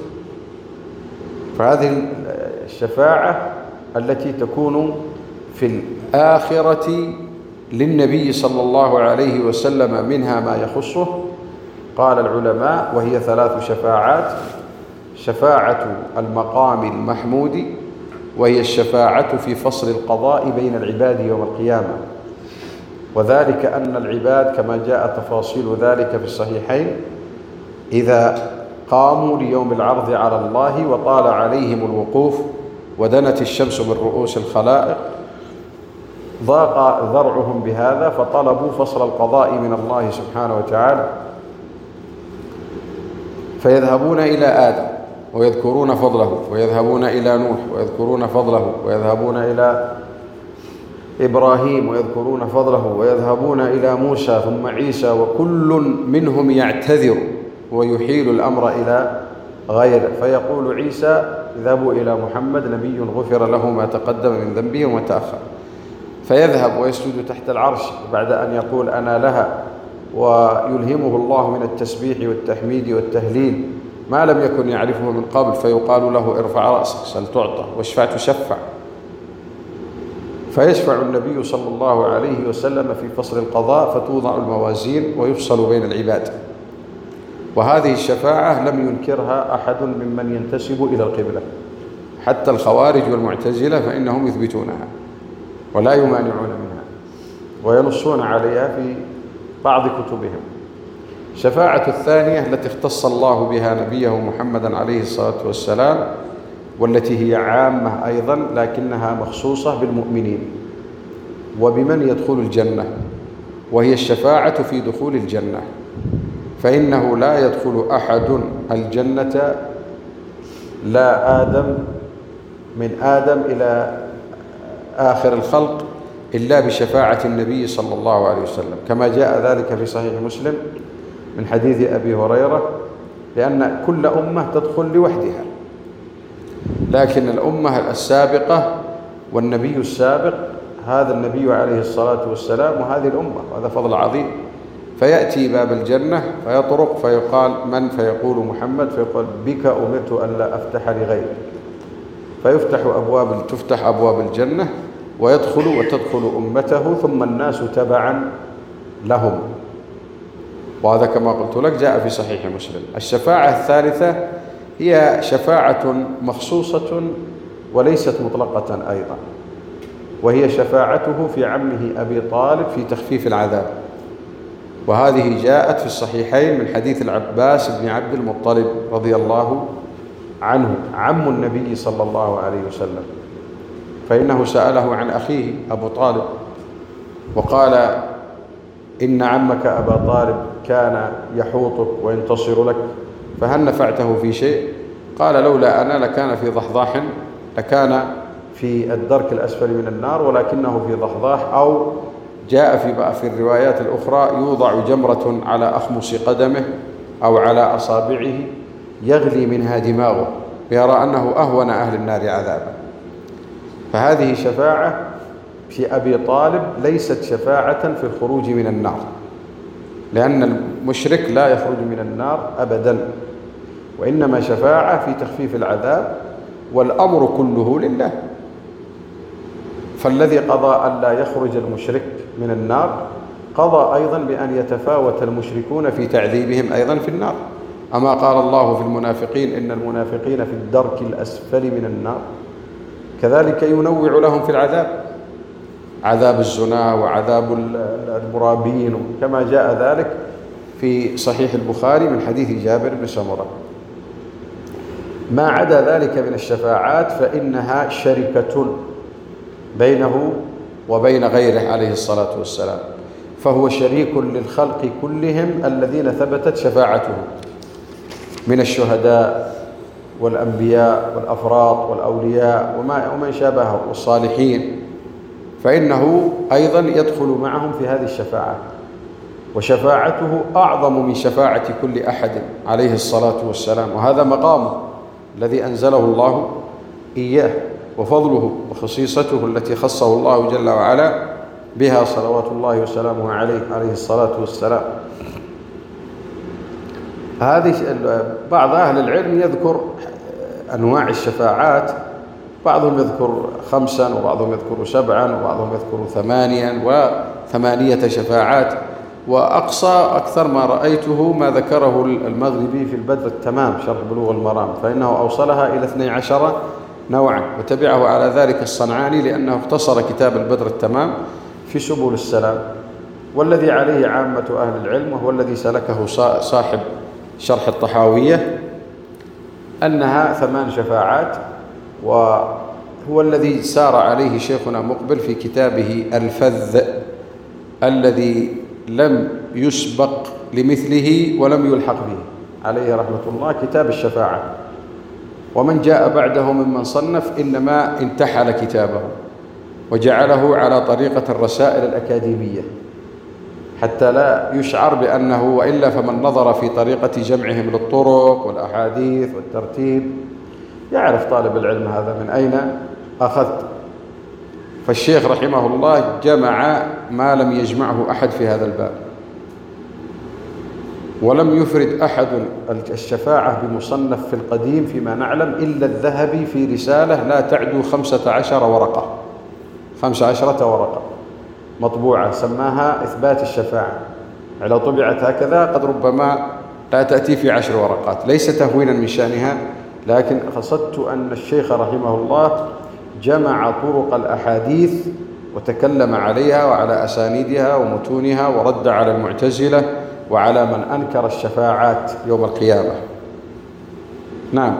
فهذه الشفاعة التي تكون في الآخرة للنبي صلى الله عليه وسلم منها ما يخصه. قال العلماء: وهي ثلاث شفاعات: شفاعة المقام المحمود، وهي الشفاعة في فصل القضاء بين العباد يوم القيامة، وذلك أن العباد كما جاء تفاصيل ذلك في الصحيحين إذا قاموا ليوم العرض على الله وطال عليهم الوقوف ودنت الشمس من رؤوس الخلائق ضاق ذرعهم بهذا، فطلبوا فصل القضاء من الله سبحانه وتعالى، فيذهبون إلى آدم ويذكرون فضله، ويذهبون إلى نوح ويذكرون فضله، ويذهبون إلى إبراهيم ويذكرون فضله، ويذهبون إلى موسى ثم عيسى، وكل منهم يعتذر ويحيل الأمر إلى غيره، فيقول عيسى: اذهبوا إلى محمد نبي غفر له ما تقدم من ذنبه وما تأخر، فيذهب ويسجد تحت العرش بعد أن يقول أنا لها، ويلهمه الله من التسبيح والتحميد والتهليل ما لم يكن يعرفه من قبل، فيقال له: ارفع رأسك سل تعطى واشفع تشفع، فيشفع النبي صلى الله عليه وسلم في فصل القضاء، فتوضع الموازين ويفصل بين العباد. وهذه الشفاعة لم ينكرها أحد ممن ينتسب إلى القبلة، حتى الخوارج والمعتزلة فإنهم يثبتونها ولا يمانعون منها وينصون عليها في بعض كتبهم. الشفاعة الثانية التي اختص الله بها نبيه محمدا عليه الصلاة والسلام، والتي هي عامة أيضا لكنها مخصوصة بالمؤمنين وبمن يدخل الجنة، وهي الشفاعة في دخول الجنة، فإنه لا يدخل أحد الجنة لا آدم من آدم إلى آخر الخلق إلا بشفاعة النبي صلى الله عليه وسلم، كما جاء ذلك في صحيح مسلم من حديث أبي هريرة، لأن كل أمة تدخل لوحدها، لكن الأمة السابقة والنبي السابق هذا النبي عليه الصلاة والسلام وهذه الأمة، وهذا فضل عظيم. فيأتي باب الجنة فيطرق فيقال: من؟ فيقول: محمد. فيقول: بك أمرت ألا أفتح لغيرك، فيفتح أبواب تفتح أبواب الجنة ويدخل وتدخل أمته، ثم الناس تبعا لهم، وهذا كما قلت لك جاء في صحيح مسلم. الشفاعة الثالثة هي شفاعة مخصوصة وليست مطلقة أيضا، وهي شفاعته في عمه أبي طالب في تخفيف العذاب، وهذه جاءت في الصحيحين من حديث العباس بن عبد المطلب رضي الله عنه عم النبي صلى الله عليه وسلم، فإنه سأله عن أخيه أبو طالب وقال: إن عمك أبا طالب كان يحوطك وينتصر لك، فهل نفعته في شيء؟ قال: لولا أنا لكان في ضحضاح، لكان في الدرك الأسفل من النار، ولكنه في ضحضاح، أو جاء في في الروايات الأخرى يوضع جمرة على أخمص قدمه أو على أصابعه يغلي منها دماغه، يرى أنه أهون أهل النار عذابا. فهذه شفاعة في أبي طالب ليست شفاعة في الخروج من النار، لأن المشرك لا يخرج من النار أبدا، وإنما شفاعة في تخفيف العذاب، والأمر كله لله. فالذي قضى أن لا يخرج المشرك من النار قضى أيضا بأن يتفاوت المشركون في تعذيبهم أيضا في النار. أما قال الله في المنافقين: إن المنافقين في الدرك الأسفل من النار، كذلك ينوع لهم في العذاب، عذاب الزنا وعذاب المرابين، كما جاء ذلك في صحيح البخاري من حديث جابر بن سمرة. ما عدا ذلك من الشفاعات فإنها شركة بينه وبين غيره عليه الصلاة والسلام، فهو شريك للخلق كلهم الذين ثبتت شفاعته من الشهداء والأنبياء والأفراط والأولياء وما ومن شابهه والصالحين، فإنه أيضا يدخل معهم في هذه الشفاعة، وشفاعته أعظم من شفاعة كل أحد عليه الصلاة والسلام، وهذا مقامه الذي أنزله الله إياه، وفضله وخصيصته التي خصه الله جل وعلا بها صلوات الله وسلامه عليه عليه الصلاة والسلام. هذه بعض أهل العلم يذكر أنواع الشفاعات، بعضهم يذكر خمسا وبعضهم يذكر سبعا وبعضهم يذكر ثمانيا وثمانية شفاعات، وأقصى أكثر ما رأيته ما ذكره المغربي في البدر التمام شرح بلوغ المرام، فإنه أوصلها إلى اثني عشر نوعا، وتبعه على ذلك الصنعاني لأنه اختصر كتاب البدر التمام في سبل السلام، والذي عليه عامة أهل العلم وهو الذي سلكه صاحب شرح الطحاوية أنها ثمان شفاعات، وهو الذي سار عليه شيخنا مقبل في كتابه الفذ الذي لم يسبق لمثله ولم يلحق به عليه رحمة الله، كتاب الشفاعة. ومن جاء بعده ممن صنف إنما انتحل كتابه وجعله على طريقة الرسائل الأكاديمية حتى لا يشعر بأنه، وإلا فمن نظر في طريقة جمعهم للطرق والأحاديث والترتيب يعرف طالب العلم هذا من أين أخذت. فالشيخ رحمه الله جمع ما لم يجمعه أحد في هذا الباب، ولم يفرد أحد الشفاعة بمصنف في القديم فيما نعلم إلا الذهبي في رسالة لا تعدو خمسة عشر ورقة خمسة عشرة ورقة مطبوعة سماها إثبات الشفاعة، لو طبعت هكذا قد ربما لا تأتي في عشر ورقات، ليس تهوينا من شأنها، لكن قصدت أن الشيخ رحمه الله جمع طرق الأحاديث وتكلم عليها وعلى أسانيدها ومتونها، ورد على المعتزلة وعلى من أنكر الشفاعات يوم القيامة. نعم.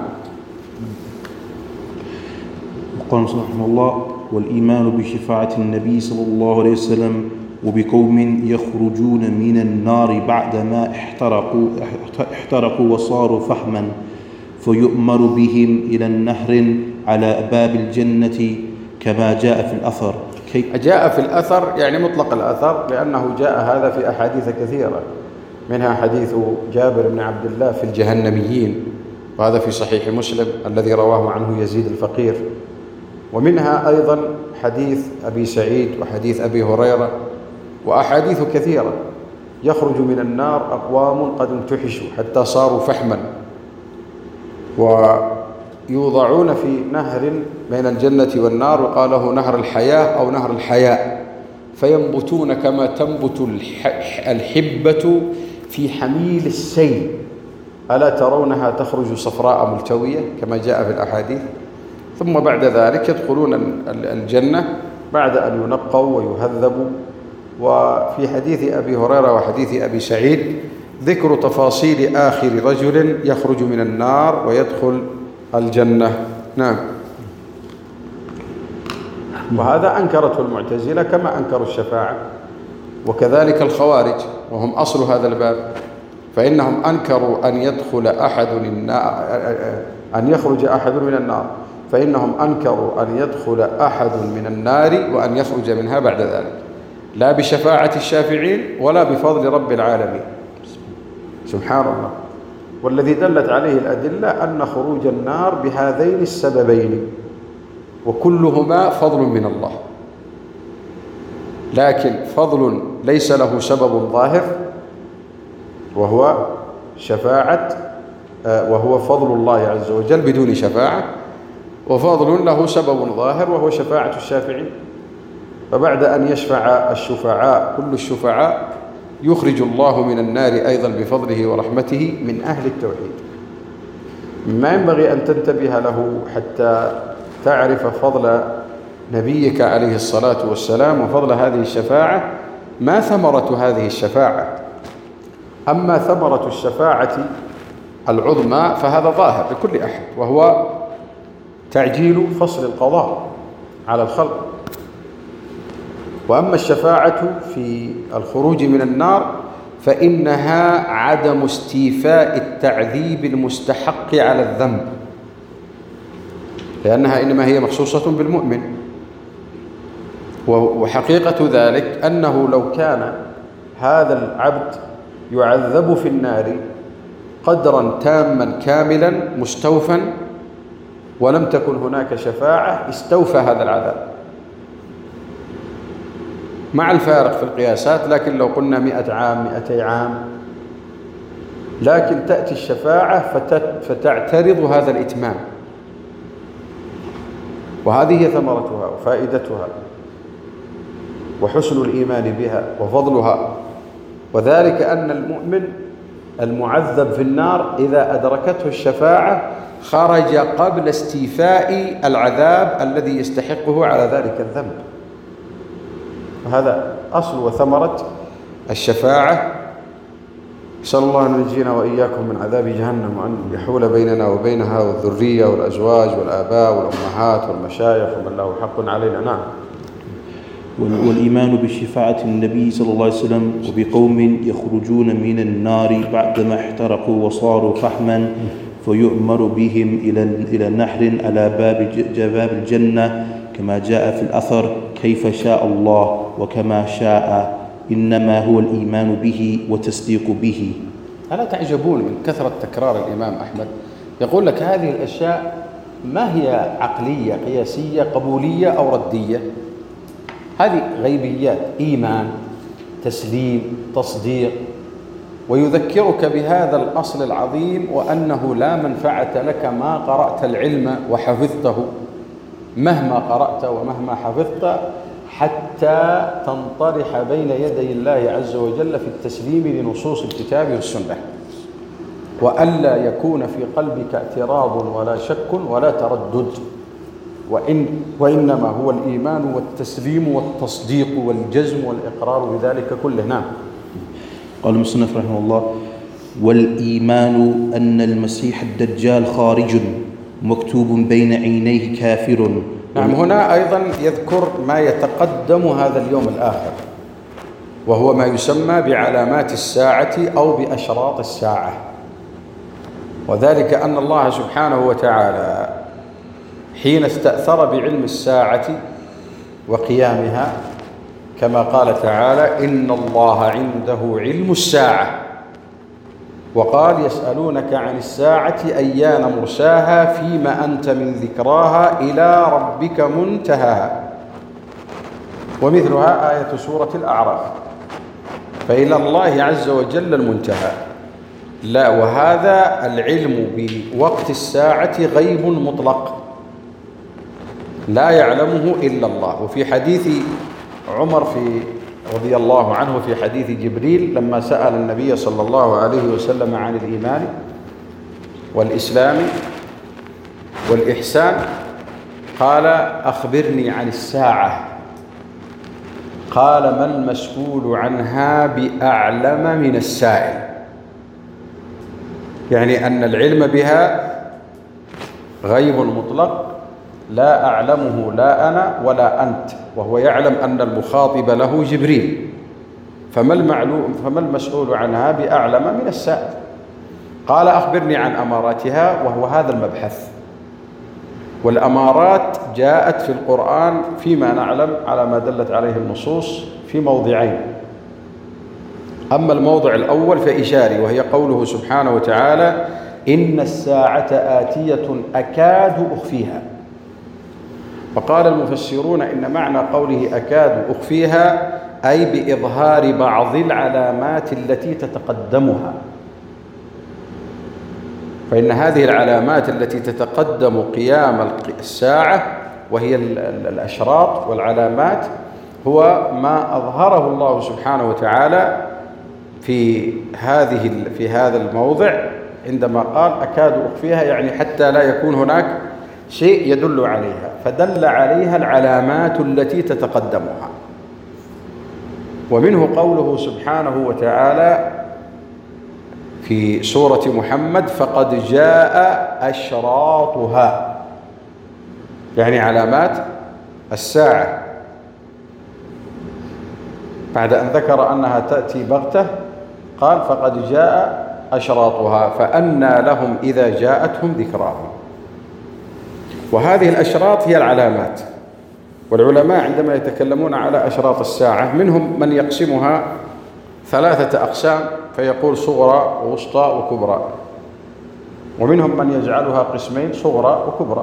قال رحمه الله: والإيمان بشفاعة النبي صلى الله عليه وسلم وبقوم يخرجون من النار بعدما احترقوا احترقوا وصاروا فحما فيؤمر بهم إلى النهر على باب الجنة كما جاء في الأثر. جاء في الأثر يعني مطلق الأثر، لأنه جاء هذا في أحاديث كثيرة، منها حديث جابر بن عبد الله في الجهنميين، وهذا في صحيح مسلم الذي رواه عنه يزيد الفقير، ومنها أيضا حديث أبي سعيد وحديث أبي هريرة وأحاديث كثيرة. يخرج من النار أقوام قد انتحشوا حتى صاروا فحما، ويوضعون في نهر بين الجنة والنار وقال له نهر الحياة أو نهر الحياء، فينبتون كما تنبت الحبة في حميل السيل، ألا ترونها تخرج صفراء ملتوية كما جاء في الأحاديث. ثم بعد ذلك يدخلون الجنة بعد أن ينقوا ويهذبوا. وفي حديث أبي هريرة وحديث أبي سعيد ذكر تفاصيل آخر رجل يخرج من النار ويدخل الجنة. نعم. وهذا أنكرته المعتزلة كما أنكروا الشفاعة، وكذلك الخوارج وهم أصل هذا الباب، فإنهم أنكروا أن يدخل أحد النار أن يخرج أحد من النار، فإنهم أنكروا أن يدخل أحد من النار وأن يخرج منها بعد ذلك، لا بشفاعة الشافعين ولا بفضل رب العالمين. سبحان الله. والذي دلت عليه الأدلة أن خروج النار بهذين السببين، وكلهما فضل من الله، لكن فضل ليس له سبب ظاهر وهو شفاعة وهو فضل الله عز وجل بدون شفاعة، وفضل له سبب ظاهر وهو شفاعة الشافعين. فبعد أن يشفع الشفعاء كل الشفعاء يخرج الله من النار أيضا بفضله ورحمته من أهل التوحيد. ما ينبغي أن تنتبه له حتى تعرف فضل نبيك عليه الصلاة والسلام وفضل هذه الشفاعة، ما ثمرة هذه الشفاعة. أما ثمرة الشفاعة العظمى فهذا ظاهر لكل أحد، وهو تعجيل فصل القضاء على الخلق. وأما الشفاعة في الخروج من النار فإنها عدم استيفاء التعذيب المستحق على الذنب، لأنها إنما هي مخصوصة بالمؤمن. وحقيقة ذلك أنه لو كان هذا العبد يعذب في النار قدرا تاما كاملا مستوفا ولم تكن هناك شفاعة استوفى هذا العذاب، مع الفارق في القياسات. لكن لو قلنا مئة عام مئتي عام، لكن تأتي الشفاعة فتعترض هذا الإتمام، وهذه هي ثمرتها وفائدتها وحسن الإيمان بها وفضلها. وذلك أن المؤمن المعذب في النار إذا أدركته الشفاعة خرج قبل استيفاء العذاب الذي يستحقه على ذلك الذنب. وهذا أصل وثمرة الشفاعة. نسأل الله أن ينجينا وإياكم من عذاب جهنم، وأن يحول بيننا وبينها والذرية والأزواج والآباء والأمهات والمشايخ ومن له حق علينا. نعم. والإيمان بشفاعة النبي صلى الله عليه وسلم وبقوم يخرجون من النار بعدما احترقوا وصاروا فحما فيؤمر بهم إلى إلى نحر على باب جباب الجنة كما جاء في الأثر كيف شاء الله وكما شاء، إنما هو الإيمان به وتصديق به. ألا تعجبون من كثرة تكرار الإمام أحمد؟ يقول لك هذه الأشياء ما هي عقلية قياسية قبولية أو ردية، هذه غيبيات، إيمان، تسليم، تصديق. ويذكرك بهذا الأصل العظيم، وأنه لا منفعة لك ما قرأت العلم وحفظته، مهما قرأت ومهما حفظت، حتى تنطرح بين يدي الله عز وجل في التسليم لنصوص الكتاب والسنة، وألا يكون في قلبك اعتراض ولا شك ولا تردد، وإن وإنما هو الإيمان والتسليم والتصديق والجزم والإقرار بذلك كله. نعم. قال المصنف رحمه الله: والإيمان أن المسيح الدجال خارج مكتوب بين عينيه كافر. نعم. هنا أيضا يذكر ما يتقدم هذا اليوم الآخر، وهو ما يسمى بعلامات الساعة أو بأشراط الساعة. وذلك أن الله سبحانه وتعالى حين استأثر بعلم الساعة وقيامها، كما قال تعالى: إن الله عنده علم الساعة، وقال: يسألونك عن الساعة أيان مرساها فيما أنت من ذكراها إلى ربك منتهاها. ومثلها آية سورة الأعراف: فإلى الله عز وجل المنتهى. لا، وهذا العلم بوقت الساعة غيب مطلق لا يعلمه إلا الله. وفي حديث عمر في رضي الله عنه في حديث جبريل لما سأل النبي صلى الله عليه وسلم عن الإيمان والإسلام والإحسان، قال: أخبرني عن الساعة. قال: ما المسؤول عنها بأعلم من السائل. يعني أن العلم بها غيب مطلق لا أعلمه لا أنا ولا أنت، وهو يعلم أن المخاطب له جبريل، فما المعلوم فما المسؤول عنها بأعلم من السائل. قال: أخبرني عن أماراتها، وهو هذا المبحث. والأمارات جاءت في القرآن فيما نعلم على ما دلت عليه النصوص في موضعين. أما الموضع الأول فإشاري، وهي قوله سبحانه وتعالى: إن الساعة آتية أكاد أخفيها. فقال المفسرون إن معنى قوله أكاد أخفيها أي بإظهار بعض العلامات التي تتقدمها، فإن هذه العلامات التي تتقدم قيام الساعة وهي الأشراط والعلامات هو ما أظهره الله سبحانه وتعالى في هذه في هذا الموضع عندما قال أكاد أخفيها، يعني حتى لا يكون هناك شيء يدل عليها، فدل عليها العلامات التي تتقدمها. ومنه قوله سبحانه وتعالى: في سورة محمد فقد جاء أشراطها، يعني علامات الساعة، بعد أن ذكر أنها تأتي بغتة قال فقد جاء أشراطها فأنى لهم إذا جاءتهم ذكراهم. وهذه الأشراط هي العلامات، والعلماء عندما يتكلمون على أشراط الساعة منهم من يقسمها ثلاثة أقسام فيقول صغرى ووسطى وكبرى، ومنهم من يجعلها قسمين صغرى وكبرى.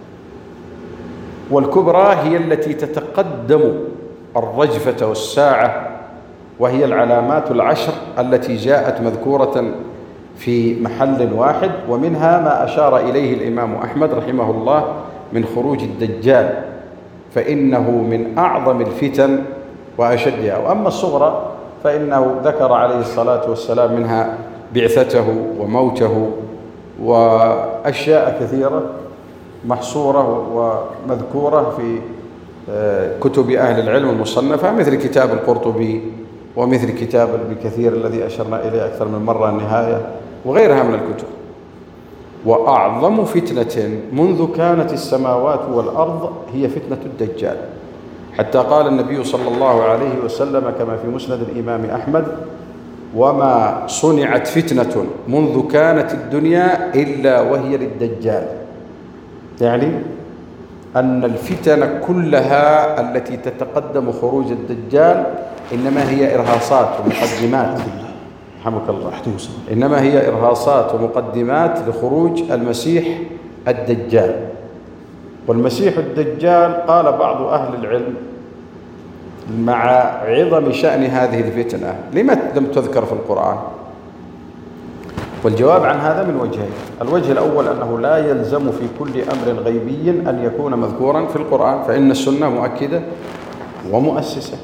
والكبرى هي التي تتقدم الرجفة والساعة، وهي العلامات العشر التي جاءت مذكورة في محل واحد، ومنها ما أشار إليه الإمام أحمد رحمه الله من خروج الدجال، فإنه من أعظم الفتن وأشدها. وأما الصغرى فإنه ذكر عليه الصلاة والسلام منها بعثته وموته وأشياء كثيرة محصورة ومذكورة في كتب أهل العلم المصنفة، مثل كتاب القرطبي ومثل كتاب ابن كثير الذي أشرنا إليه أكثر من مرة النهاية، وغيرها من الكتب. وأعظم فتنة منذ كانت السماوات والأرض هي فتنة الدجال، حتى قال النبي صلى الله عليه وسلم كما في مسند الإمام أحمد: وما صنعت فتنة منذ كانت الدنيا إلا وهي للدجال، يعني أن الفتن كلها التي تتقدم خروج الدجال إنما هي إرهاصات ومقدمات، رحمك الله، إنما هي إرهاصات ومقدمات لخروج المسيح الدجال. والمسيح الدجال قال بعض أهل العلم مع عظم شأن هذه الفتنة لما لم تذكر في القرآن؟ والجواب عن هذا من وجهين: الوجه الأول أنه لا يلزم في كل أمر غيبي أن يكون مذكورا في القرآن، فإن السنة مؤكدة ومؤسسة.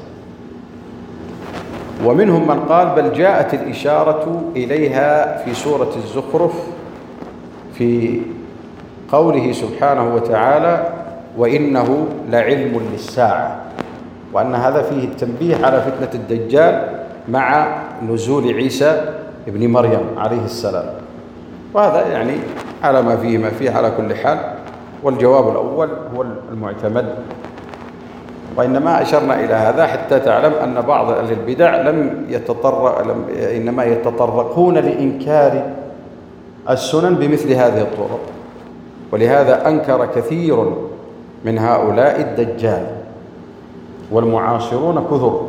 ومنهم من قال بل جاءت الإشارة إليها في سورة الزخرف في قوله سبحانه وتعالى: وإنه لعلم للساعة، وأن هذا فيه التنبيه على فتنة الدجال مع نزول عيسى ابن مريم عليه السلام. وهذا يعني على ما فيه ما فيه على كل حال، والجواب الأول هو المعتمد. وإنما أشرنا إلى هذا حتى تعلم أن بعض أهل البدع لم يتطرق لم إنما يتطرقون لإنكار السنن بمثل هذه الطرق، ولهذا أنكر كثير من هؤلاء الدجال، والمعاصرون كثر.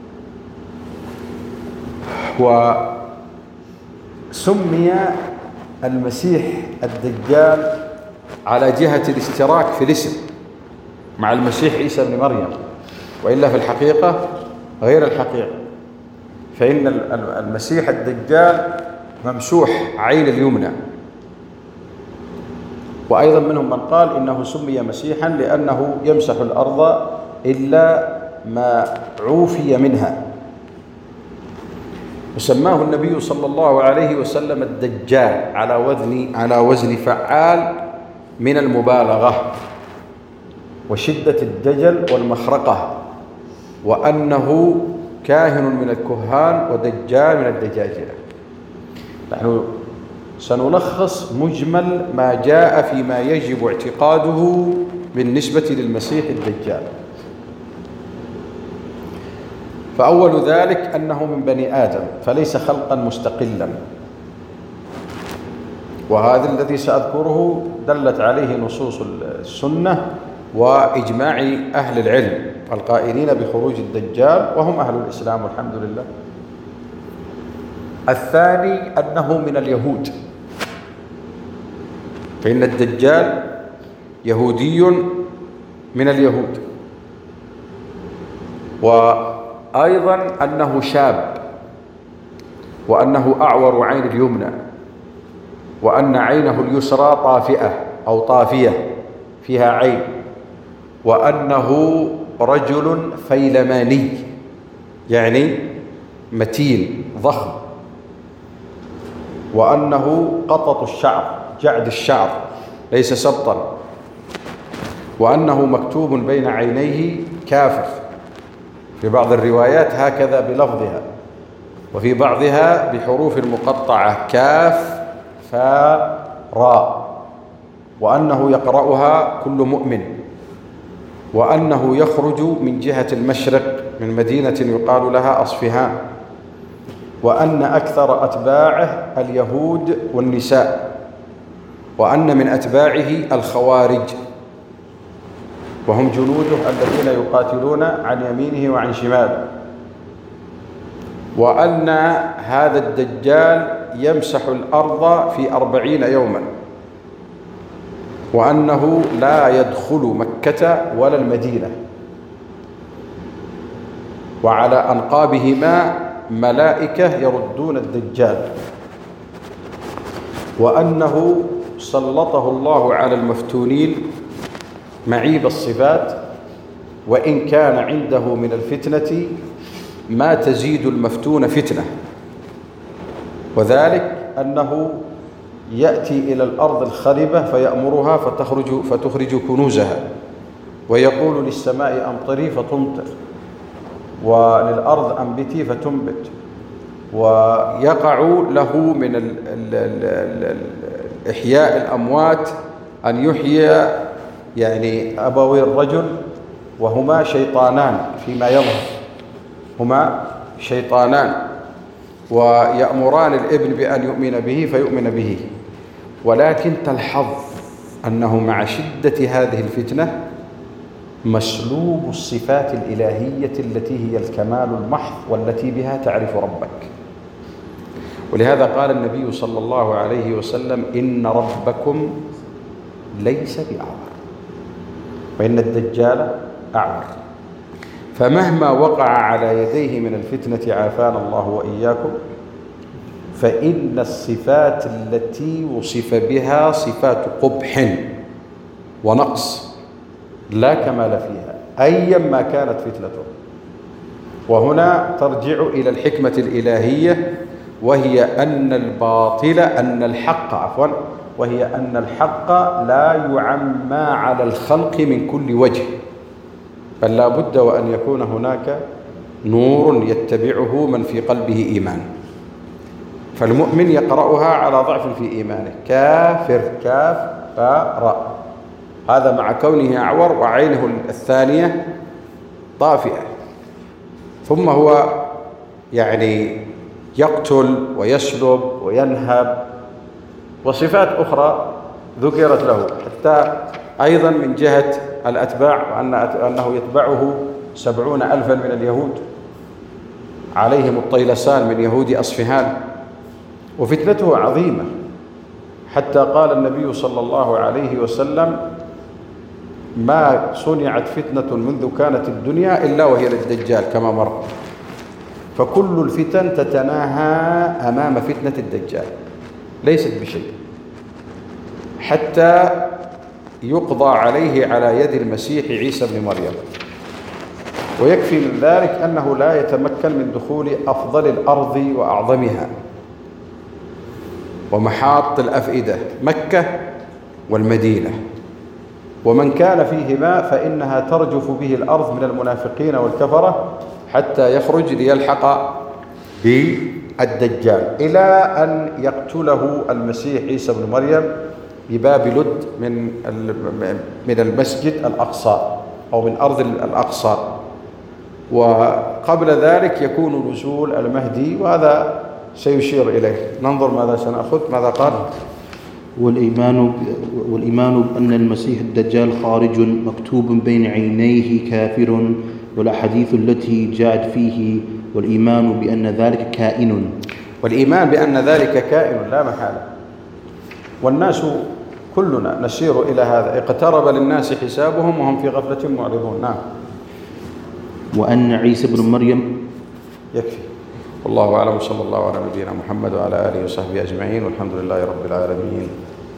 وسمي المسيح الدجال على جهة الاشتراك في الاسم مع المسيح عيسى بن مريم، وإلا في الحقيقة غير الحقيقة، فإن المسيح الدجال ممسوح عين اليمنى. وأيضا منهم من قال إنه سمي مسيحا لأنه يمسح الأرض إلا ما عوفي منها، وسماه النبي صلى الله عليه وسلم الدجال على وزن على وزن فعال من المبالغة وشدة الدجل والمخرقة، وأنه كاهن من الكهان ودجال من الدجاجلة. نحن سنلخص مجمل ما جاء فيما يجب اعتقاده بالنسبة للمسيح الدجال. فأول ذلك أنه من بني آدم فليس خلقا مستقلا، وهذا الذي سأذكره دلت عليه نصوص السنة وإجماع أهل العلم القائلين بخروج الدجال، وهم أهل الإسلام والحمد لله. الثاني أنه من اليهود، فإن الدجال يهودي من اليهود. وأيضا أنه شاب، وأنه أعور عين اليمنى، وأن عينه اليسرى طافئة أو طافية فيها عين، وأنه رجل فيلماني يعني متين ضخم، وأنه قطط الشعر جعد الشعر ليس سبطا، وأنه مكتوب بين عينيه كافر، في بعض الروايات هكذا بلفظها، وفي بعضها بحروف مقطعة كاف فاء راء، وأنه يقرأها كل مؤمن، وأنه يخرج من جهة المشرق من مدينة يقال لها أصفهان، وأن أكثر أتباعه اليهود والنساء، وأن من أتباعه الخوارج وهم جنوده الذين يقاتلون عن يمينه وعن شماله، وأن هذا الدجال يمسح الأرض في أربعين يوما، وأنه لا يدخل مكة ولا المدينة، وعلى أنقابهما ملائكة يردون الدجال، وأنه سلطه الله على المفتونين معيب الصفات، وإن كان عنده من الفتنة ما تزيد المفتون فتنة، وذلك أنه يأتي إلى الأرض الخربة فيأمرها فتخرج, فتخرج كنوزها، ويقول للسماء أمطري فتمطر، وللأرض أنبتي فتنبت، ويقع له من ال ال ال ال ال إحياء الأموات أن يحيي يعني أبوي الرجل وهما شيطانان فيما يظهر، هما شيطانان، ويأمران الابن بأن يؤمن به فيؤمن به. ولكن تلحظ أنه مع شدة هذه الفتنة مسلوب الصفات الإلهية التي هي الكمال المحض والتي بها تعرف ربك. ولهذا قال النبي صلى الله عليه وسلم: إن ربكم ليس بأعور، وإن الدجال أعور. فمهما وقع على يديه من الفتنة عافانا الله وإياكم، فإن الصفات التي وصف بها صفات قبح ونقص لا كمال فيها أيا ما كانت فتنته. وهنا ترجع إلى الحكمة الإلهية، وهي أن الباطل أن الحق عفوا وهي أن الحق لا يعمى على الخلق من كل وجه، بل لا بد وأن يكون هناك نور يتبعه من في قلبه إيمان. فالمؤمن يقرأها على ضعف في إيمانه، كافر كاف فاء راء، هذا مع كونه أعور وعينه الثانية طافئة. ثم هو يعني يقتل ويسلب وينهب وصفات أخرى ذكرت له، حتى أيضا من جهة الأتباع، وأن أنه يتبعه سبعون ألفا من اليهود عليهم الطيلسان من يهود أصفهان، وفتنته عظيمة، حتى قال النبي صلى الله عليه وسلم: ما صنعت فتنة منذ كانت الدنيا إلا وهي للدجال كما مر. فكل الفتن تتناهى أمام فتنة الدجال، ليست بشيء، حتى يقضى عليه على يد المسيح عيسى بن مريم. ويكفي من ذلك أنه لا يتمكن من دخول أفضل الأرض وأعظمها ومحاط الأفئدة، مكة والمدينة، ومن كان فيهما فإنها ترجف به الأرض من المنافقين والكفرة حتى يخرج ليلحق بالدجال، إلى أن يقتله المسيح عيسى بن مريم بباب لد من من المسجد الأقصى أو من أرض الأقصى. وقبل ذلك يكون نزول المهدي، وهذا سيشير إليه. ننظر ماذا سنأخذ. ماذا قال؟ والإيمان والإيمان بأن المسيح الدجال خارج مكتوب بين عينيه كافر، والأحاديث التي جاءت فيه، والإيمان بأن ذلك كائن. والإيمان بأن ذلك كائن لا محالة، والناس كلنا نسير إلى هذا. اقترب للناس حسابهم وهم في غفلة معرضون. نعم. وأن عيسى بن مريم. يكفي. والله أعلم، صلى الله على نبينا محمد وعلى آله وصحبه أجمعين، والحمد لله رب العالمين.